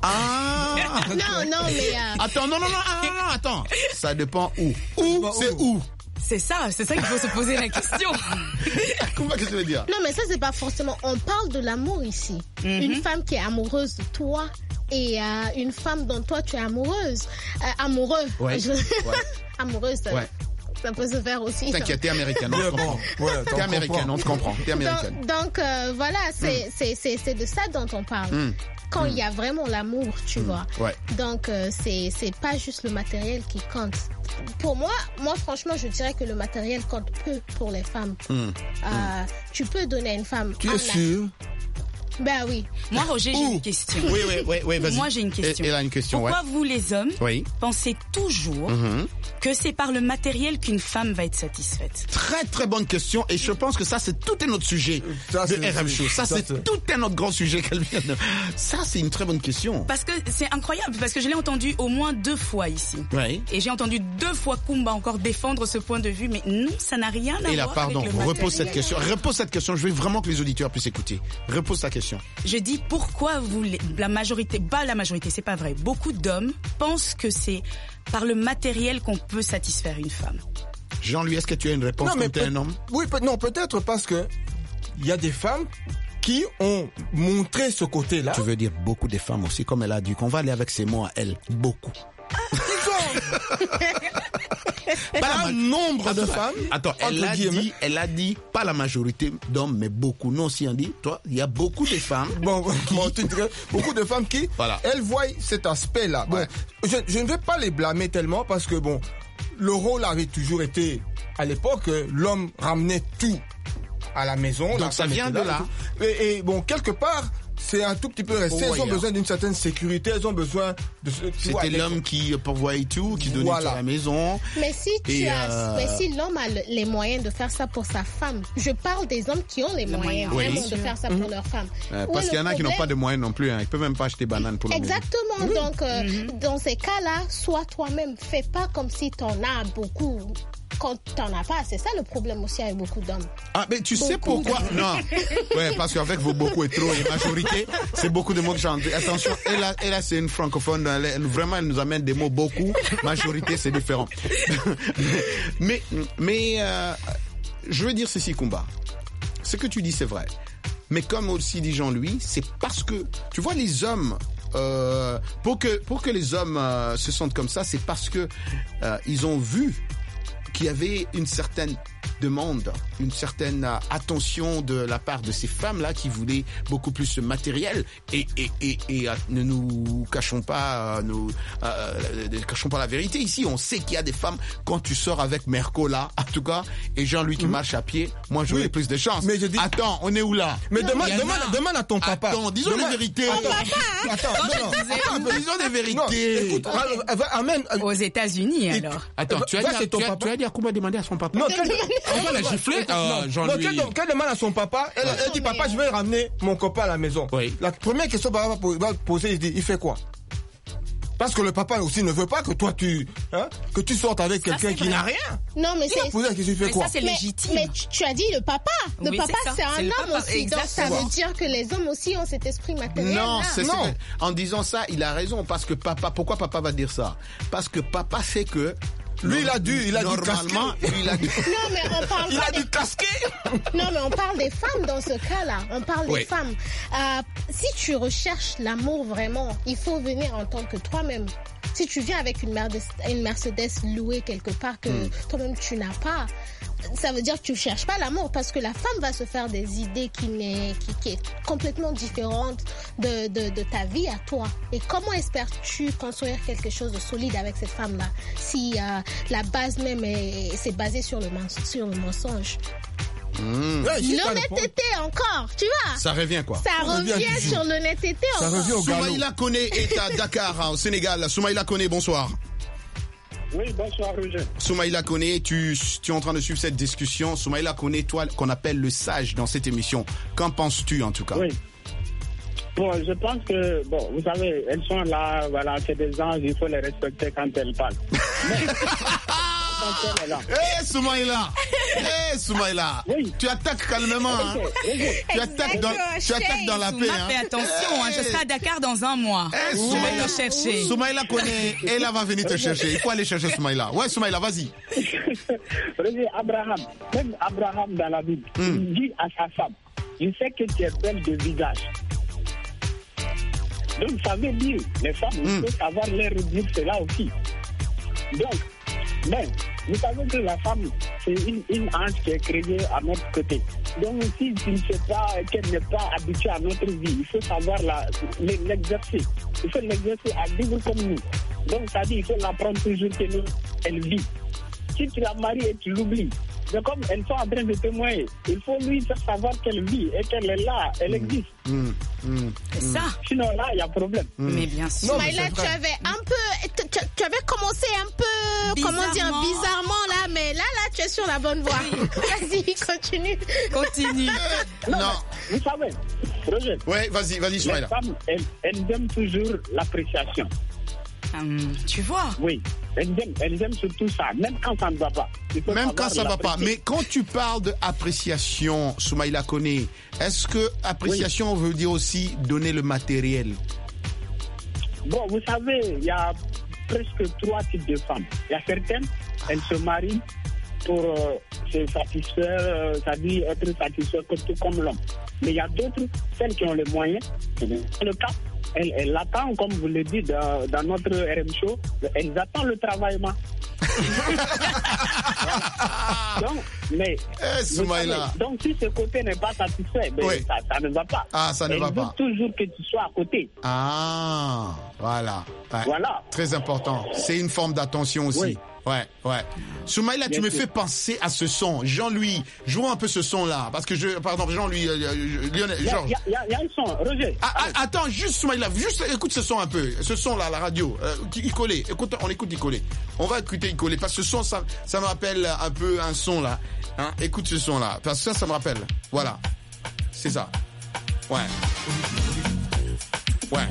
Ah! Non, non, mais... euh, Attends, non, non, non, ah, non, non, attends. Ça dépend où. Où, c'est où? C'est ça, c'est ça qu'il faut se poser la question. Comment que tu veux dire? Non, mais ça, c'est pas forcément... On parle de l'amour ici. Mhm. Une femme qui est amoureuse de toi et euh, une femme dont toi, tu es amoureuse. Euh, amoureux. Ouais. Je- Ouais. amoureuse, ça, Ouais. ça peut se faire aussi. ça. T'inquiète, t'es américaine, on te Ouais, comprend. bon, ouais, T'es t'en américaine, comprends. on te comprend. T'es américaine. Donc, donc, euh, voilà, c'est c'est c'est c'est de ça dont on parle. Mm. Quand il Mm. y a vraiment l'amour, tu vois. Ouais. Donc, euh, c'est c'est pas juste le matériel qui compte. Pour moi, moi franchement, je dirais que le matériel compte peu pour les femmes. Mm. Euh, tu peux donner à une femme. Tu un es sûr? Ben oui. Moi, Roger, j'ai Ouh. une question. Oui, oui, oui, oui, vas-y. Moi, j'ai une question. Et- Elle a une question, Pourquoi ouais. vous, les hommes, Oui. pensez toujours Mhm. que c'est par le matériel qu'une femme va être satisfaite? Très très bonne question et je pense que ça c'est tout un autre sujet Ça, de c'est- R M Show. Ça ça, c'est c'est- tout un autre grand sujet qu'elle vient de... Ça c'est une très bonne question. Parce que c'est incroyable, parce que je l'ai entendu au moins deux fois ici. Oui. Et j'ai entendu deux fois Kumba encore défendre ce point de vue, mais non, ça n'a rien à Et là, voir pardon, avec le matériel. repose cette question. Repose cette question. Je veux vraiment que les auditeurs puissent écouter. Repose ta question. Je dis pourquoi vous, les- la majorité, pas la majorité, c'est pas vrai. Beaucoup d'hommes pensent que c'est par le matériel qu'on peut satisfaire une femme. Jean-Louis, est-ce que tu as une réponse Non, mais comme t'es un peut- homme? Oui, peut- non, peut-être parce que il y a des femmes qui ont montré ce côté-là. Tu veux dire beaucoup de femmes aussi, comme elle a dit, qu'on va aller avec ses mots à elle. Beaucoup. Pas un nombre de femmes. Attends, elle entre a guillemets. dit, elle a dit, pas la majorité d'hommes, mais beaucoup. Nous aussi on dit, toi, il y a beaucoup de femmes. Bon, bon, tu dirais, beaucoup de femmes qui, Voilà. elles voient cet aspect-là. Bon, Ouais. je, je ne vais pas les blâmer tellement parce que bon, le rôle avait toujours été, à l'époque, euh, l'homme ramenait tout à la maison. Donc la ça femme vient était de là. et tout. Et, et bon, quelque part, c'est un tout petit peu resté. Oh, elles ont ouais, besoin d'une certaine sécurité, elles ont besoin de... ce- tu vois, C'était les- l'homme qui pourvoyait tout, qui donnait Voilà. tout à la maison. Mais si tu Et, as, euh, mais si l'homme a le- les moyens de faire ça pour sa femme, je parle des hommes qui ont les moyens moyen. vraiment Oui. de faire ça pour leur femme. Euh, Où parce le qu'il y en a qui n'ont problème- pas de moyens non plus. Hein. Ils peuvent même pas acheter banane pour le moment. Exactement. Donc, euh, dans ces cas-là, sois toi-même. Fais pas comme si t'en as beaucoup quand t'en as pas. C'est ça le problème aussi avec beaucoup d'hommes. Ah, mais tu sais Beaucoup. pourquoi? Non. Ouais, parce qu'avec vos beaucoup et trop et majorité, c'est beaucoup de mots que j'ai entendus. Attention, elle, là, elle, là, c'est une francophone. Elle, elle- vraiment, elle nous amène des mots beaucoup. Majorité, c'est différent. mais, mais, euh, je veux dire ceci, Kumba. Ce que tu dis, c'est vrai. Mais comme aussi dit Jean-Louis, c'est parce que, tu vois, les hommes, euh, pour que, pour que les hommes euh, se sentent comme ça, c'est parce que euh, ils ont vu qu'il y avait une certaine demande, une certaine euh, attention de la part de ces femmes-là qui voulaient beaucoup plus de matériel. Et, et, et, et euh, ne nous cachons pas, euh, nous, euh, ne cachons pas la vérité. Ici, on sait qu'il y a des femmes, quand tu sors avec Merco là, en tout cas, et Jean-Louis qui marche à pied, moi j'aurais Oui. plus de chance. Mais je dis- Attends, on est où là? Mais demande, Il y en demande, a. demande à ton papa. Attends, disons Demande- la vérité. Attends, Attends, attends, Quand non, je non. disais- Attends, disons des vérités. Non, écoute, va- va- amène. Aux États-Unis, Et- alors. Attends, tu as, Va dit, chez ton tu, as, papa. tu as dit à Kumba demander à son papa? Non, qu'elle On va la gifler, Écoute, euh, non, Jean-Louis. non, qu'elle, qu'elle demande à son papa, elle, elle dit, papa, je vais ramener mon copain à la maison. Oui. La première question que papa va po- va poser, il dit, il fait quoi? Parce que le papa aussi ne veut pas que toi tu, hein, que tu sortes avec quelqu'un qui n'a rien. Non, mais il c'est. a posé la question, tu fais mais quoi? ça, c'est Mais, légitime. mais tu, tu as dit le papa. Le Oui, papa, c'est ça. c'est un C'est le homme papa, aussi. Donc ça exactement. veut dire que les hommes aussi ont cet esprit matériel. Non, là. c'est, Non. c'est- en disant ça, il a raison parce que papa. Pourquoi papa va dire ça? Parce que papa sait que lui, il a dû, il a dû normalement, casquer. lui, il a dû. Non, mais on parle Il pas a des... dû casquer. Non, mais on parle des femmes dans ce cas-là. On parle Oui. des femmes. Euh, si tu recherches l'amour vraiment, il faut venir en tant que toi-même. Si tu viens avec une Mercedes, une Mercedes louée quelque part que Hmm. toi-même tu n'as pas, ça veut dire que tu cherches pas l'amour parce que la femme va se faire des idées qui, n'est, qui, qui est complètement différente de, de, de ta vie à toi. Et comment espères-tu construire quelque chose de solide avec cette femme-là si euh, la base même est, c'est basé sur le, mens- sur le mensonge? Mmh. Ouais, ici, ça L'honnêteté encore, tu vois. Ça revient quoi? Ça revient revient toujours. sur l'honnêteté Ça encore. revient au galop. Soumaïla Koné est à Dakar, hein, au Sénégal. Soumaïla Koné, bonsoir. Oui, bonsoir, Roger. Soumaïla Koné, tu, tu es en train de suivre cette discussion. Soumaïla Koné, toi qu'on appelle le sage dans cette émission. Qu'en penses-tu en tout cas? Oui. Bon, je pense que, bon, vous savez, elles sont là, voilà, c'est des anges, il faut les respecter quand elles parlent. Mais, quand elle est là. Eh, Soumaïla! Eh, Soumaïla! Oui. Tu attaques calmement, hein. Tu attaques dans, tu attaques dans la paix, Souma, hein. fais attention, hein, je serai à Dakar dans un mois. Eh, Je vais te chercher. Soumaïla Koné, elle va venir te chercher. Il faut aller chercher Soumaïla. Ouais, Soumaïla, vas-y. Regardez, Abraham, même Abraham dans la Bible, Mm. il dit à sa femme, je sais que tu es belle de visage. Donc, ça veut dire, les femmes, il Mm. faut savoir leur dire cela aussi. Donc, mais, vous savez que la femme, c'est une, une ange qui est créée à notre côté. Donc, si tu ne sais pas qu'elle n'est pas habituée à notre vie, il faut savoir la, l'exercer. Il faut l'exercer à vivre comme nous. Donc, ça dit, il faut l'apprendre toujours que nous, elle vit. Si tu la maries et tu l'oublies, mais comme elles sont en train de témoigner, il faut lui faire savoir qu'elle vit et qu'elle est là, elle existe. Mmh, mmh, C'est ça. Sinon, là, il y a problème. Mais bien sûr. Non, mais Maïla, c'est tu vrai. avais un peu, tu, tu avais commencé un peu, comment dire, Bizarrement. bizarrement là, mais là, là, tu es sur la bonne voie. Vas-y, continue. Continue. Non, Non. mais vous savez, Roger, Ouais, vas-y, vas-y, les Soumaïla. femmes, elles, elles aiment toujours l'appréciation. Hum, tu vois. Oui, elles aiment, elles aiment surtout ça, même quand ça ne va pas. Il faut Même savoir quand ça va pas. l'apprécier. Mais quand tu parles d'appréciation, Soumaïla Koné, est-ce que appréciation veut dire aussi donner le matériel? Bon, vous savez, il y a presque trois types de femmes. Il y a certaines, elles se marient pour euh, se satisfaire, euh, c'est-à-dire être satisfaites tout comme l'homme. Mais il y a d'autres, celles qui ont les moyens, c'est le cas. Elles, elles attendent, comme vous le dites dans, dans notre R M show, elles attendent le travaillement. Donc, mais, Eh, vous Soumaïla. savez, donc si ce côté n'est pas satisfait, ben, Oui. ça, ça ne va pas. Ah, ça ne Elles va veulent pas. toujours que tu sois à côté. Ah, voilà. Ouais. Voilà. Très important. C'est une forme d'attention aussi. Oui. Ouais, ouais. Soumaïla, tu Bien me sûr. fais penser à ce son. Jean-Louis, jouons un peu ce son-là. Parce que je, pardon, Jean-Louis, euh, euh, Lionel, Il y, a- Georges. il y a- il y a un son, Roger. Ah, ah, attends, juste Soumaïla, juste écoute ce son un peu. Ce son-là, la radio. Euh, Icolé, écoute, on écoute Icolé. On va écouter Icolé. Parce que ce son, ça, ça me rappelle un peu un son là. Hein, écoute ce son-là. Parce que ça, ça me rappelle. Voilà. C'est ça. Ouais. Ouais.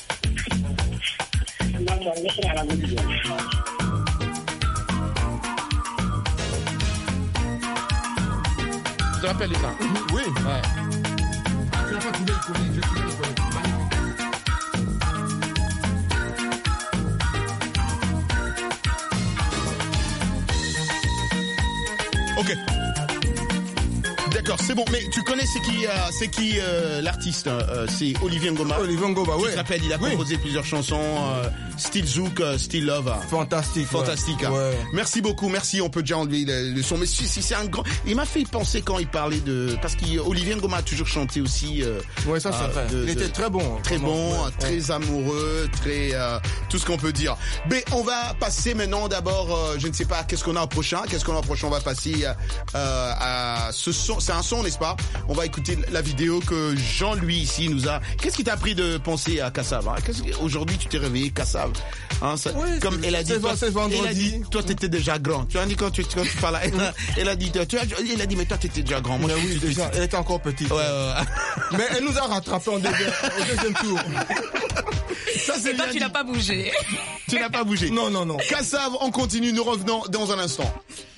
Tu te rappelles de ça? Oui. Ouais. Tu n'as pas trouvé le colis, j'ai trouvé le colis. Ok. D'accord, c'est bon. Mais tu connais c'est qui, euh, c'est qui euh, l'artiste? euh, C'est Olivier Ngoma. Olivier Ngoma, Tu ouais. te rappelles, il a Oui. composé plusieurs chansons. Euh, Still Zouk, euh, Still Love. Fantastique. Fantastique. Ouais. hein. Ouais. Merci beaucoup. Merci. On peut déjà enlever le, le son. Mais si, si, c'est un grand. Il m'a fait penser quand il parlait de. Parce qu'Olivier Ngoma a toujours chanté aussi. Euh, Ouais, ça c'est euh, vrai. de- Il de- était très bon. Très vraiment. bon, Ouais. très amoureux, très euh, tout ce qu'on peut dire. Mais on va passer maintenant d'abord, euh, je ne sais pas, qu'est-ce qu'on a au prochain Qu'est-ce qu'on a au prochain On va passer euh, à ce son. C'est un son, n'est-ce pas On va écouter la vidéo que Jean-Louis ici nous a. Qu'est-ce qui t'a pris de penser à Kassav hein Qu'est-ce que- Aujourd'hui, tu t'es réveillé Kassav. Hein, ça- Oui, comme elle a dit, c'est toi, c'est elle a vendredi. dit, toi, t'étais déjà grand. Tu as dit quand tu, quand tu parles, elle, a- elle a dit, toi, tu as, elle a dit, mais toi, t'étais déjà grand. Moi, Mais je suis oui, tout déjà, petit. elle était encore petite. Ouais, ouais, ouais. Mais elle nous a rattrapé en deuxième, au deuxième tour. Ça, c'est Et toi, bien tu dit. n'as pas bougé. Tu n'as pas bougé. Non, non, non. Kassav, on continue, nous revenons dans un instant.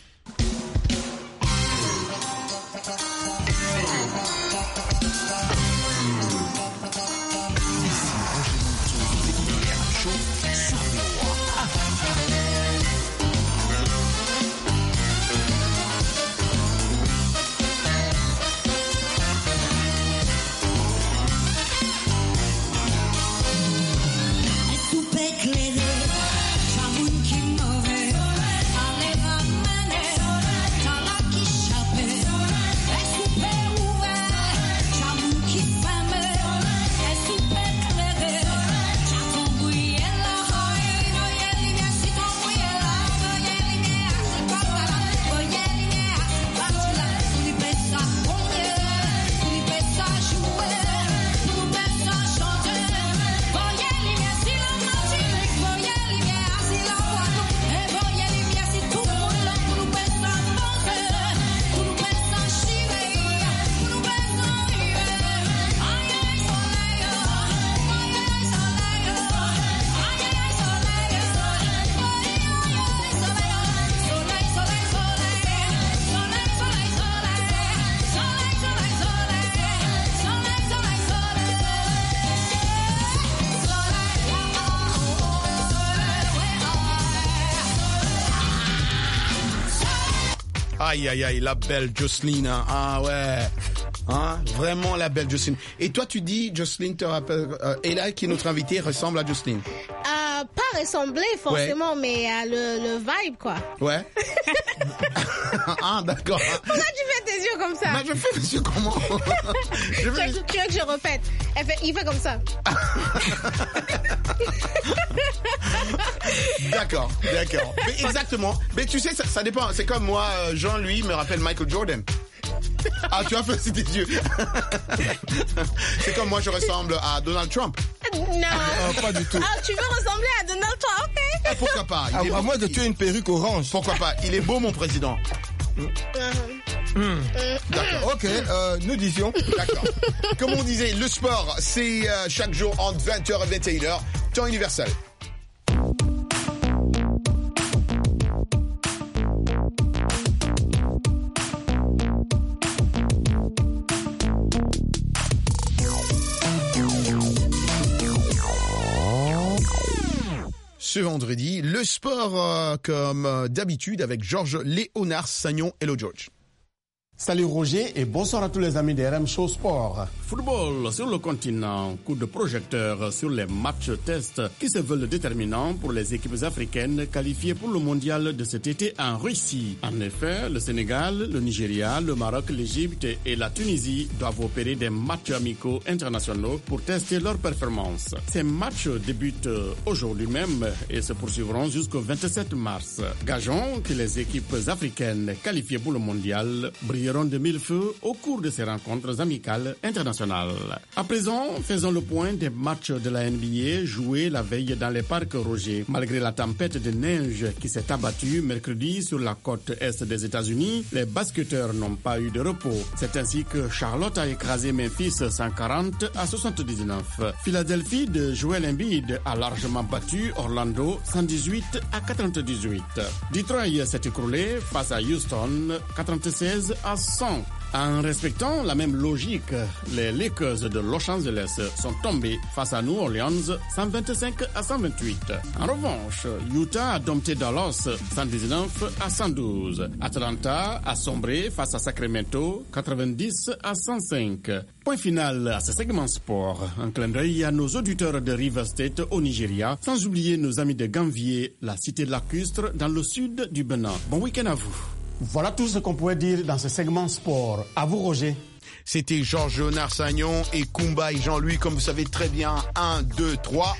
Aïe, aïe, aïe, la belle Jocelyne. Hein. Ah ouais. Hein, vraiment la belle Jocelyne. Et toi, tu dis, Jocelyne te rappelle, euh, Ella, qui est notre invitée, ressemble à Jocelyne. Euh, pas ressembler forcément, ouais. mais euh, le, le vibe, quoi. Ouais. Ah, d'accord. Pourquoi tu fais tes yeux comme ça? Mais je fais mes yeux comment? je veux... tu, tu veux que je répète? Elle fait, il fait comme ça. D'accord, d'accord. Mais exactement. Mais tu sais, ça, ça dépend. C'est comme moi, Jean, lui, me rappelle Michael Jordan. Ah, tu as fait aussi tes yeux. C'est comme moi, je ressemble à Donald Trump. Non. Ah, pas du tout. Ah, tu veux ressembler à Donald Trump, ok? Ah, pourquoi pas? À, à moins que tu aies une perruque orange. Pourquoi pas? Il est beau, mon président. Uh-huh. Mmh. D'accord. Ok, euh, nous disions. D'accord. Comme on disait, le sport, c'est euh, chaque jour entre vingt heures et vingt et une heures, temps universel. Ce vendredi, le sport euh, comme euh, d'habitude avec Georges Léonard Sagnon. Hello George. Salut Roger et bonsoir à tous les amis de R M Show Sport. Football sur le continent, coup de projecteur sur les matchs tests qui se veulent déterminants pour les équipes africaines qualifiées pour le mondial de cet été en Russie. En effet, le Sénégal, le Nigeria, le Maroc, l'Égypte et la Tunisie doivent opérer des matchs amicaux internationaux pour tester leur performance. Ces matchs débutent aujourd'hui même et se poursuivront jusqu'au vingt-sept mars. Gageons que les équipes africaines qualifiées pour le mondial brilleront de mille feux au cours de ces rencontres amicales internationales. À présent, faisons le point des matchs de la N B A joués la veille dans les parcs Roger. Malgré la tempête de neige qui s'est abattue mercredi sur la côte est des États-Unis, les basketteurs n'ont pas eu de repos. C'est ainsi que Charlotte a écrasé Memphis cent quarante à soixante-dix-neuf. Philadelphie de Joel Embiid a largement battu Orlando cent dix-huit à quatre-vingt-dix-huit. Detroit s'est écroulé face à Houston quatre-vingt-seize à cent. En respectant la même logique, les Lakers de Los Angeles sont tombés face à New Orleans cent vingt-cinq à cent vingt-huit. En revanche, Utah a dompté Dallas cent dix-neuf à cent douze. Atlanta a sombré face à Sacramento quatre-vingt-dix à cent cinq. Point final à ce segment sport. Un clin d'œil à nos auditeurs de River State au Nigeria, sans oublier nos amis de Gamvier, la cité lacustre dans le sud du Bénin. Bon week-end à vous. Voilà tout ce qu'on pouvait dire dans ce segment sport. À vous, Roger. C'était Georges Léonard Sagnon et Kumba et Jean-Louis, comme vous savez très bien. un, deux, trois.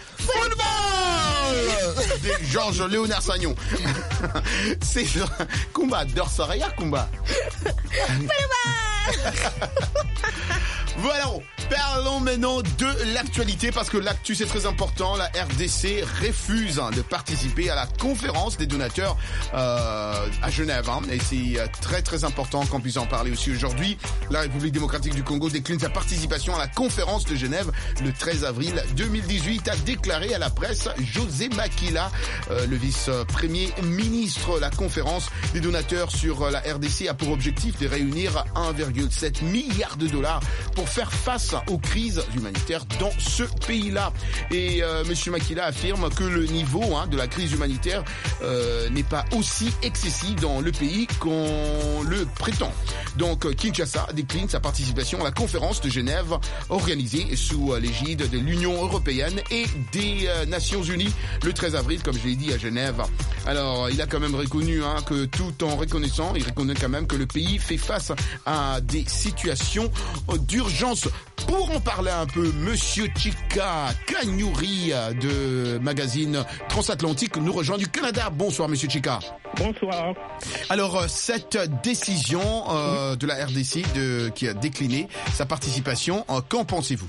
Football! Georges Léonard Sagnon. C'est Kumba adore ça. Regarde Kumba. Voilà, parlons maintenant de l'actualité parce que l'actu c'est très important. La R D C refuse hein, de participer à la conférence des donateurs euh, à Genève. Hein, et c'est très très important qu'on puisse en parler aussi aujourd'hui. La République démocratique du Congo décline sa participation à la conférence de Genève le treize avril deux mille dix-huit, a déclaré à la presse José Makila, euh, le vice-premier ministre. La conférence des donateurs sur la R D C a pour objectif de réunir un virgule sept milliard de dollars pour faire face aux crises humanitaires dans ce pays-là. Et euh, Monsieur Makila affirme que le niveau hein, de la crise humanitaire euh, n'est pas aussi excessif dans le pays qu'on le prétend. Donc Kinshasa décline sa participation à la conférence de Genève organisée sous l'égide de l'Union européenne et des euh, Nations Unies le treize avril, comme je l'ai dit, à Genève. Alors, il a quand même reconnu hein, que tout en reconnaissant, il reconnaît quand même que le pays fait face à des situations d'urgence. Pour en parler un peu, Monsieur Chika Kanyuri de magazine Transatlantique nous rejoint du Canada. Bonsoir Monsieur Chika. Bonsoir. Alors cette décision euh, de la R D C de, qui a décliné sa participation, euh, qu'en pensez-vous?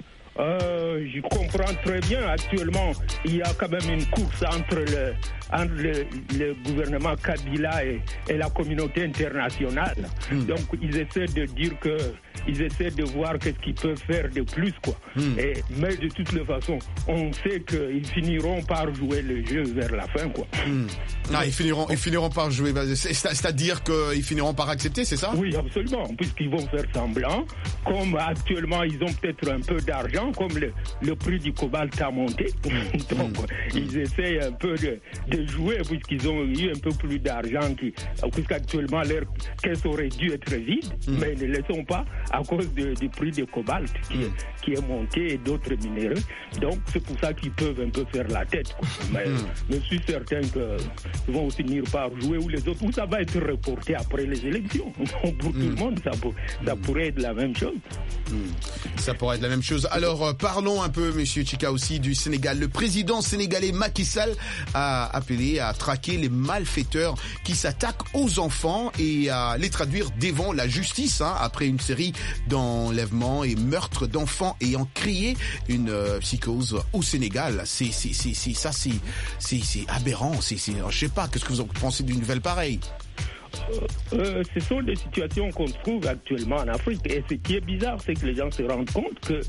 Euh, je comprends très bien. Actuellement, il y a quand même une course entre le, entre le, le gouvernement Kabila et, et la communauté internationale. Mm. Donc, ils essaient de dire que, ils essaient de voir qu'est-ce qu'ils peuvent faire de plus, quoi. Mm. Et, mais de toutes les façons, on sait qu'ils finiront par jouer le jeu vers la fin, quoi. Mm. Ah, ils finiront, ils finiront par jouer. C'est-à-dire qu'ils finiront par accepter, c'est ça? Oui, absolument. Puisqu'ils vont faire semblant. Comme actuellement, ils ont peut-être un peu d'argent, comme le, le prix du cobalt a monté. Donc, mmh. ils essayent un peu de, de jouer puisqu'ils ont eu un peu plus d'argent, qui, puisqu'actuellement leur caisse aurait dû être vide, mmh. mais ne laissons pas à cause de, du prix du cobalt qui, mmh. qui est monté et d'autres minéraux. Donc, c'est pour ça qu'ils peuvent un peu faire la tête, quoi. Mais mmh. je suis certain qu'ils vont finir par jouer ou les autres, ou ça va être reporté après les élections. Donc, pour mmh. tout le monde, ça, ça mmh. pourrait être la même chose. Mmh. Ça pourrait être la même chose. Alors, Alors, parlons un peu, Monsieur Chika, aussi du Sénégal. Le président sénégalais Macky Sall a appelé à traquer les malfaiteurs qui s'attaquent aux enfants et à les traduire devant la justice, hein, après une série d'enlèvements et meurtres d'enfants ayant créé une euh, psychose au Sénégal. C'est, c'est, c'est, c'est ça, c'est, c'est, c'est aberrant. C'est, c'est, je sais pas, qu'est-ce que vous en pensez d'une nouvelle pareille? Euh, euh, ce sont des situations qu'on trouve actuellement en Afrique. Et ce qui est bizarre, c'est que les gens se rendent compte que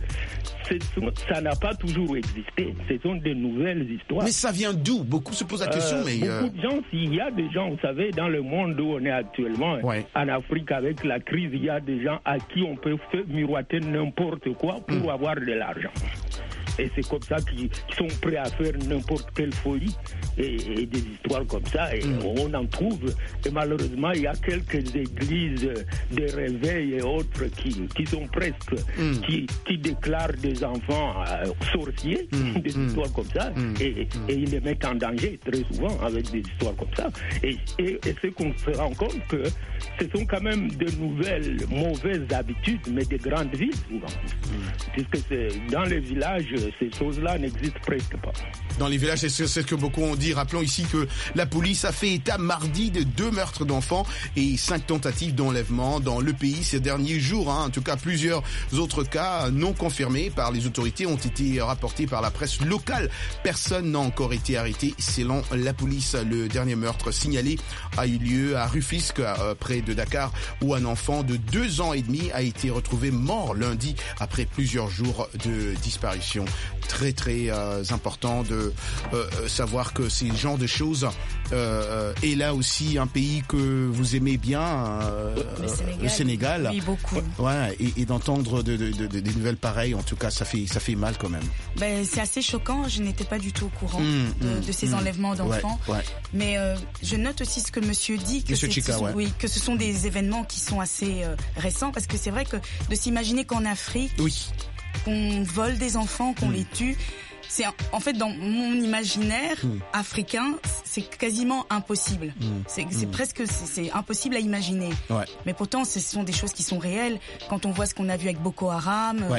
ça n'a pas toujours existé. Ce sont de nouvelles histoires. Mais ça vient d'où? Beaucoup se posent la question. Euh, mais beaucoup euh... de gens, s'il y a des gens, vous savez, dans le monde où on est actuellement, ouais. en Afrique avec la crise, il y a des gens à qui on peut miroiter n'importe quoi pour mmh. avoir de l'argent. Et c'est comme ça qu'ils sont prêts à faire n'importe quelle folie et, et des histoires comme ça. Et mmh. on en trouve. Et malheureusement, il y a quelques églises de réveil et autres qui, qui sont presque, mmh. qui, qui déclarent des enfants euh, sorciers, mmh. des mmh. histoires comme ça. Mmh. Et, et, et ils les mettent en danger très souvent avec des histoires comme ça. Et, et, et c'est qu'on se rend compte que ce sont quand même de nouvelles mauvaises habitudes, mais de grandes villes souvent. Mmh. Puisque c'est, dans les villages, ces choses-là n'existent presque pas. Dans les villages, c'est ce que beaucoup ont dit. Rappelons ici que la police a fait état mardi de deux meurtres d'enfants et cinq tentatives d'enlèvement dans le pays ces derniers jours. Hein. En tout cas, plusieurs autres cas non confirmés par les autorités ont été rapportés par la presse locale. Personne n'a encore été arrêté selon la police. Le dernier meurtre signalé a eu lieu à Rufisque, euh, près de Dakar, où un enfant de deux ans et demi a été retrouvé mort lundi après plusieurs jours de disparition. Très très euh, important de euh, savoir que ces genres de choses euh, est là aussi un pays que vous aimez bien, euh, le Sénégal, le Sénégal. Oui, beaucoup. Ouais, et, et d'entendre de, de, de, de, des nouvelles pareilles, en tout cas, ça fait ça fait mal quand même. Ben, c'est assez choquant. Je n'étais pas du tout au courant mmh, de, mmh, de ces mmh, enlèvements d'enfants. Ouais, ouais. Mais euh, je note aussi ce que Monsieur dit, que, Monsieur Chika, ce, ouais. oui, que ce sont des événements qui sont assez euh, récents, parce que c'est vrai que de s'imaginer qu'en Afrique, oui. qu'on vole des enfants, qu'on mmh. les tue. C'est en fait dans mon imaginaire mmh. africain, c'est quasiment impossible. Mmh. C'est, c'est mmh. presque c'est, c'est impossible à imaginer. Ouais. Mais pourtant, ce sont des choses qui sont réelles. Quand on voit ce qu'on a vu avec Boko Haram, ouais.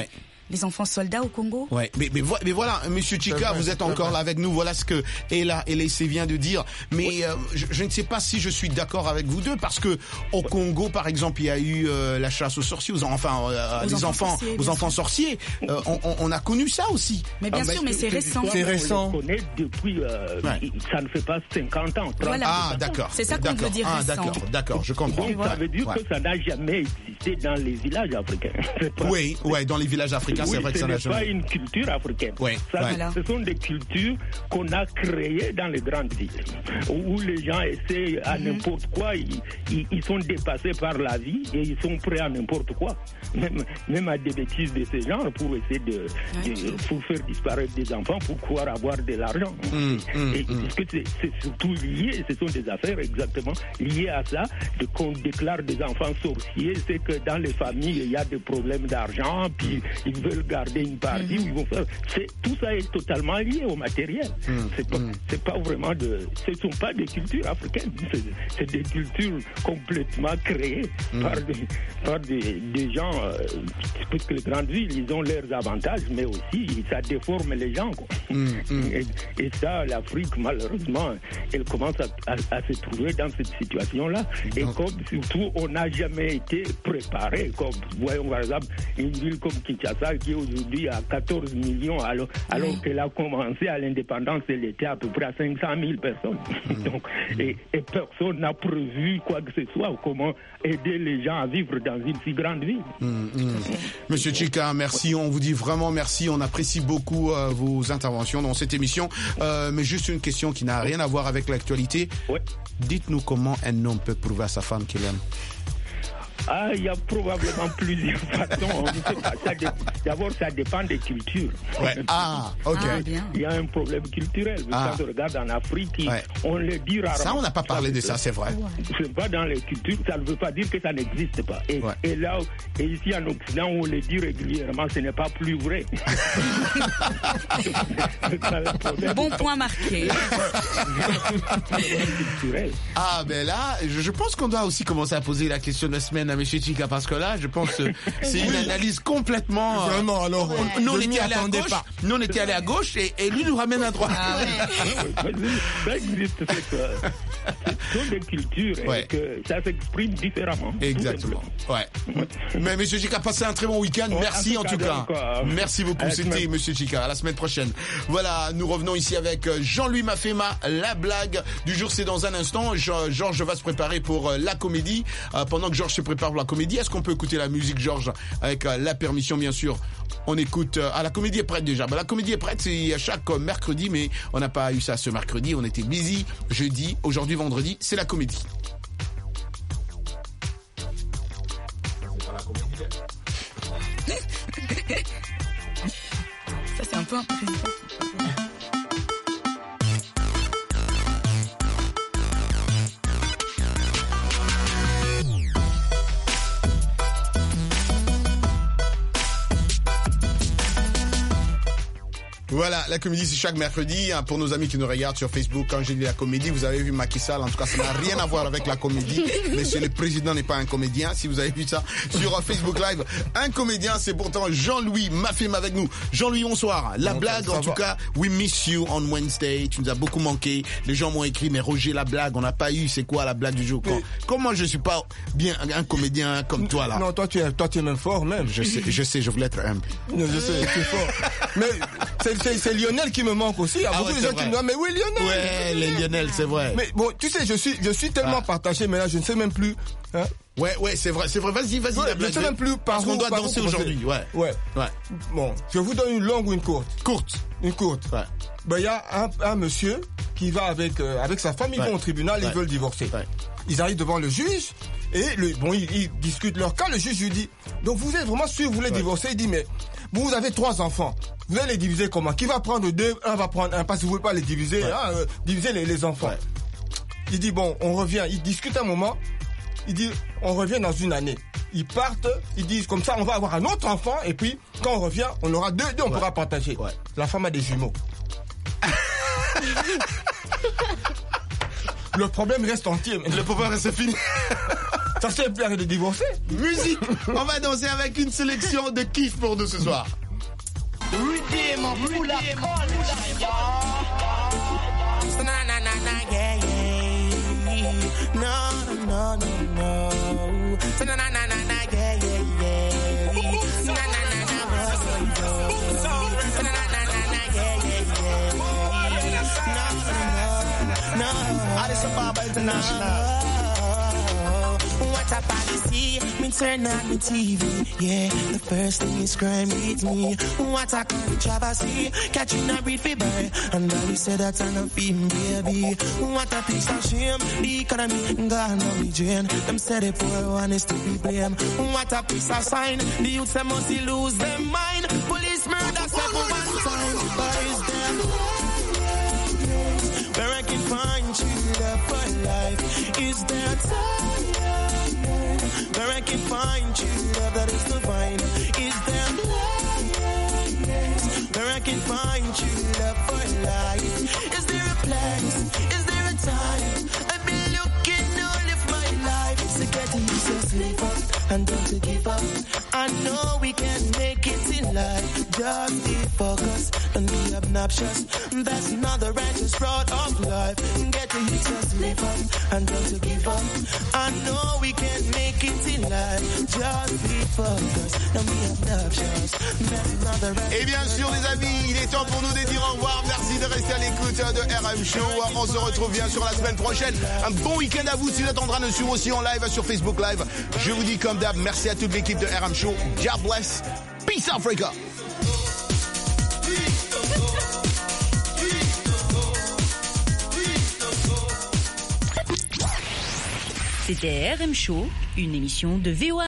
les enfants soldats au Congo. Ouais, mais, mais, vo- mais voilà, Monsieur Chika, vous êtes encore là avec nous. Voilà ce que Ella Elessé vient de dire. Mais euh, je, je ne sais pas si je suis d'accord avec vous deux, parce que au Congo, par exemple, il y a eu euh, la chasse aux sorciers, aux, enfin, euh, aux des enfants, enfants sorciers, aux enfants sûr. sorciers. Euh, on, on, on a connu ça aussi. Mais bien ah, sûr, mais c'est récent. C'est récent. On le connaît depuis, euh, ouais. ça ne fait pas cinquante ans. Voilà. Ah, d'accord. C'est ça qu'on veut dire ah, récent. D'accord, d'accord, je comprends. Donc, ça veut dire ouais. que ça n'a jamais existé dans les villages africains. Pas... Oui, ouais, dans les villages africains, oui, c'est vrai que ça n'a jamais. Ce n'est pas une culture africaine. Ouais, ça, ouais. Ce sont des cultures qu'on a créées dans les grandes villes, où les gens essaient à mm-hmm. n'importe quoi, ils, ils, ils sont dépassés par la vie et ils sont prêts à n'importe quoi, même, même à des bêtises de ce genre pour essayer de, de pour faire disparaître des enfants pour pouvoir avoir de l'argent. Mm, mm, et mm. que c'est, c'est surtout lié, ce sont des affaires exactement liées à ça, de, qu'on déclare des enfants sorciers, c'est que dans les familles il y a des problèmes d'argent, puis ils veulent garder une partie, mm-hmm. où ils vont faire. C'est, tout ça est totalement lié au matériel. Mm, c'est, pas, mm. c'est pas vraiment de, ce ne sont pas des cultures africaines, c'est, c'est des cultures complètement créées mm. par, des, par des, des gens, euh, parce que les grandes villes, ils ont leurs avantages, mais aussi ça déforme les gens. Quoi. Mm, mm. Et, et ça, l'Afrique, malheureusement, elle commence à, à, à se trouver dans cette situation-là. Et comme surtout, on n'a jamais été préparé. Comme, voyons par exemple, une ville comme Kinshasa, qui aujourd'hui a quatorze millions, alors, alors oui. qu'elle a commencé à l'indépendance, elle était à peu près à cinq cent mille personnes. Mm. Donc, et, et personne n'a prévu quoi que ce soit, comment aider les gens à vivre dans une si grande ville. Mm, mm. Monsieur Chika, merci. On vous dit vraiment merci. On apprécie beaucoup euh, vos interventions dans cette émission. Euh, mais juste une question qui n'a rien à voir avec l'actualité. Ouais. Dites-nous comment un homme peut prouver à sa femme qu'il aime. Ah, il y a probablement plusieurs façons. On ne sait pas. Ça dé... D'abord, ça dépend des cultures. Ouais. Ah, ok. Ah, bien. Il y a un problème culturel. Ah. Quand on regarde en Afrique, ouais. on le dit rarement. Ça, on n'a pas parlé ça, de ça, c'est vrai. C'est pas dans les cultures. Ça ne veut pas dire que ça n'existe pas. Et, ouais. et là, et ici en Occident, on le dit régulièrement, ce n'est pas plus vrai. Bon point marqué. Ah, ben là, je pense qu'on doit aussi commencer à poser la question de la semaine à M. Chika, parce que là, je pense que c'est une analyse complètement. Vraiment, alors. Ouais. Nous, on était allé à gauche. Pas. Nous, on était allé à gauche et, et lui nous ramène à droite. Ah, ouais. Ça existe, c'est que ce sont des cultures ouais. et que ça s'exprime différemment. Exactement. Ouais. Mais M. Chika, passez un très bon week-end. Ouais, Merci en tout cas. cas. Merci beaucoup. C'était M. Chika. À la semaine prochaine. Voilà, nous revenons ici avec Jean-Louis Mafema. La blague du jour, c'est dans un instant. Georges va se préparer pour la comédie. Pendant que Georges se prépare pour la comédie, est-ce qu'on peut écouter la musique, Georges, avec la permission, bien sûr? On écoute. Ah, la comédie est prête déjà. Bah, la comédie est prête, c'est à chaque mercredi, mais on n'a pas eu ça ce mercredi. On était busy jeudi. Aujourd'hui, vendredi, c'est la comédie. Ça, c'est un peu impressionnant. Voilà, la comédie, c'est chaque mercredi. Hein, pour nos amis qui nous regardent sur Facebook, quand j'ai dit la comédie, vous avez vu Macky Sall. En tout cas, ça n'a rien à voir avec la comédie. Monsieur le Président n'est pas un comédien. Si vous avez vu ça sur Facebook Live, un comédien, c'est pourtant Jean-Louis Mafema avec nous. Jean-Louis, bonsoir. La non, blague, en va. tout cas, we miss you on Wednesday. Tu nous as beaucoup manqué. Les gens m'ont écrit, mais Roger, la blague, on n'a pas eu. C'est quoi la blague du jour? Quand, Comment je suis pas bien un comédien comme toi là? Non, toi tu es, toi tu es même fort même. Je sais, je sais, je voulais être humble. Non, je sais, tu es fort. Mais c'est C'est, c'est Lionel qui me manque aussi. Il y a ah beaucoup ouais, de gens vrai. qui me disent, mais oui, Lionel. Ouais, les Lionel, c'est vrai. Mais bon, tu sais, je suis, je suis tellement ah. partagé, mais là, je ne sais même plus. Hein? Ouais, ouais, c'est vrai, c'est vrai. Vas-y, vas-y. Ouais, je ne sais même plus par Parce où, qu'on doit danser aujourd'hui. Ouais. ouais. Ouais. Bon, je vous donne une longue ou une courte? Courte. Une courte. Ouais. Ben, il y a un, un monsieur qui va avec, euh, avec sa femme, ils ouais. vont au tribunal, ouais. ils veulent divorcer. Ouais. Ils arrivent devant le juge et le, bon, ils, ils discutent leur cas. Le juge lui dit, donc vous êtes vraiment sûr que vous voulez ouais. divorcer? Il dit, mais vous avez trois enfants. Vous allez les diviser comment? Qui va prendre deux? Un va prendre un, parce que vous ne pouvez pas les diviser, ouais. hein, euh, diviser les, les enfants. Ouais. Il dit, bon, on revient. Il discute un moment. Il dit, on revient dans une année. Ils partent, ils disent, comme ça, on va avoir un autre enfant. Et puis, quand on revient, on aura deux, deux on ouais. pourra partager. Ouais. La femme a des jumeaux. Le problème reste entier. Le problème reste fini. Ça sert plus à rien de divorcer. Musique. On va danser avec une sélection de kiff pour nous ce soir. Redeem a full of culture, Na na na na yeah yeah. No no no no. Na na na na na yeah yeah yeah. Na na na na na. Na na na na na yeah yeah yeah. No no no. Addis Ababa International. What a policy, me turn on the T V, yeah. The first thing is crime beats me. What a controversy, catching a breed for bird. And now we say that I'm a film, baby. What a piece of shame, the economy gone on the drain. Them say the poor one is to be blamed. What a piece of sign, the youths they must lose their mind. Police murder seven one time, but is them where I can find true love for life? Is there time? Where I can find true love that is divine? Is there place where I can find true love for life? Is there a place? Is there a time? I've been looking all of my life. So get yourself live up and don't give up. I know we can make it in life. Just be focused and be obnoxious. That's not the righteous road of life. Get yourself live up and don't give up. I know we can make it in life. Just be focused and be obnoxious. That's not the righteous. Et bien sûr les amis, il est temps pour nous de dire au revoir. Merci de rester à l'écoute de R M Show. On se retrouve bien sûr la semaine prochaine. Un bon week-end à vous. Si vous êtes en train de suivre aussi en live sur Facebook Live, je vous dis comme d'hab, merci à toute l'équipe de R M Show. God bless. Peace Africa. C'était R M Show, une émission de V O A.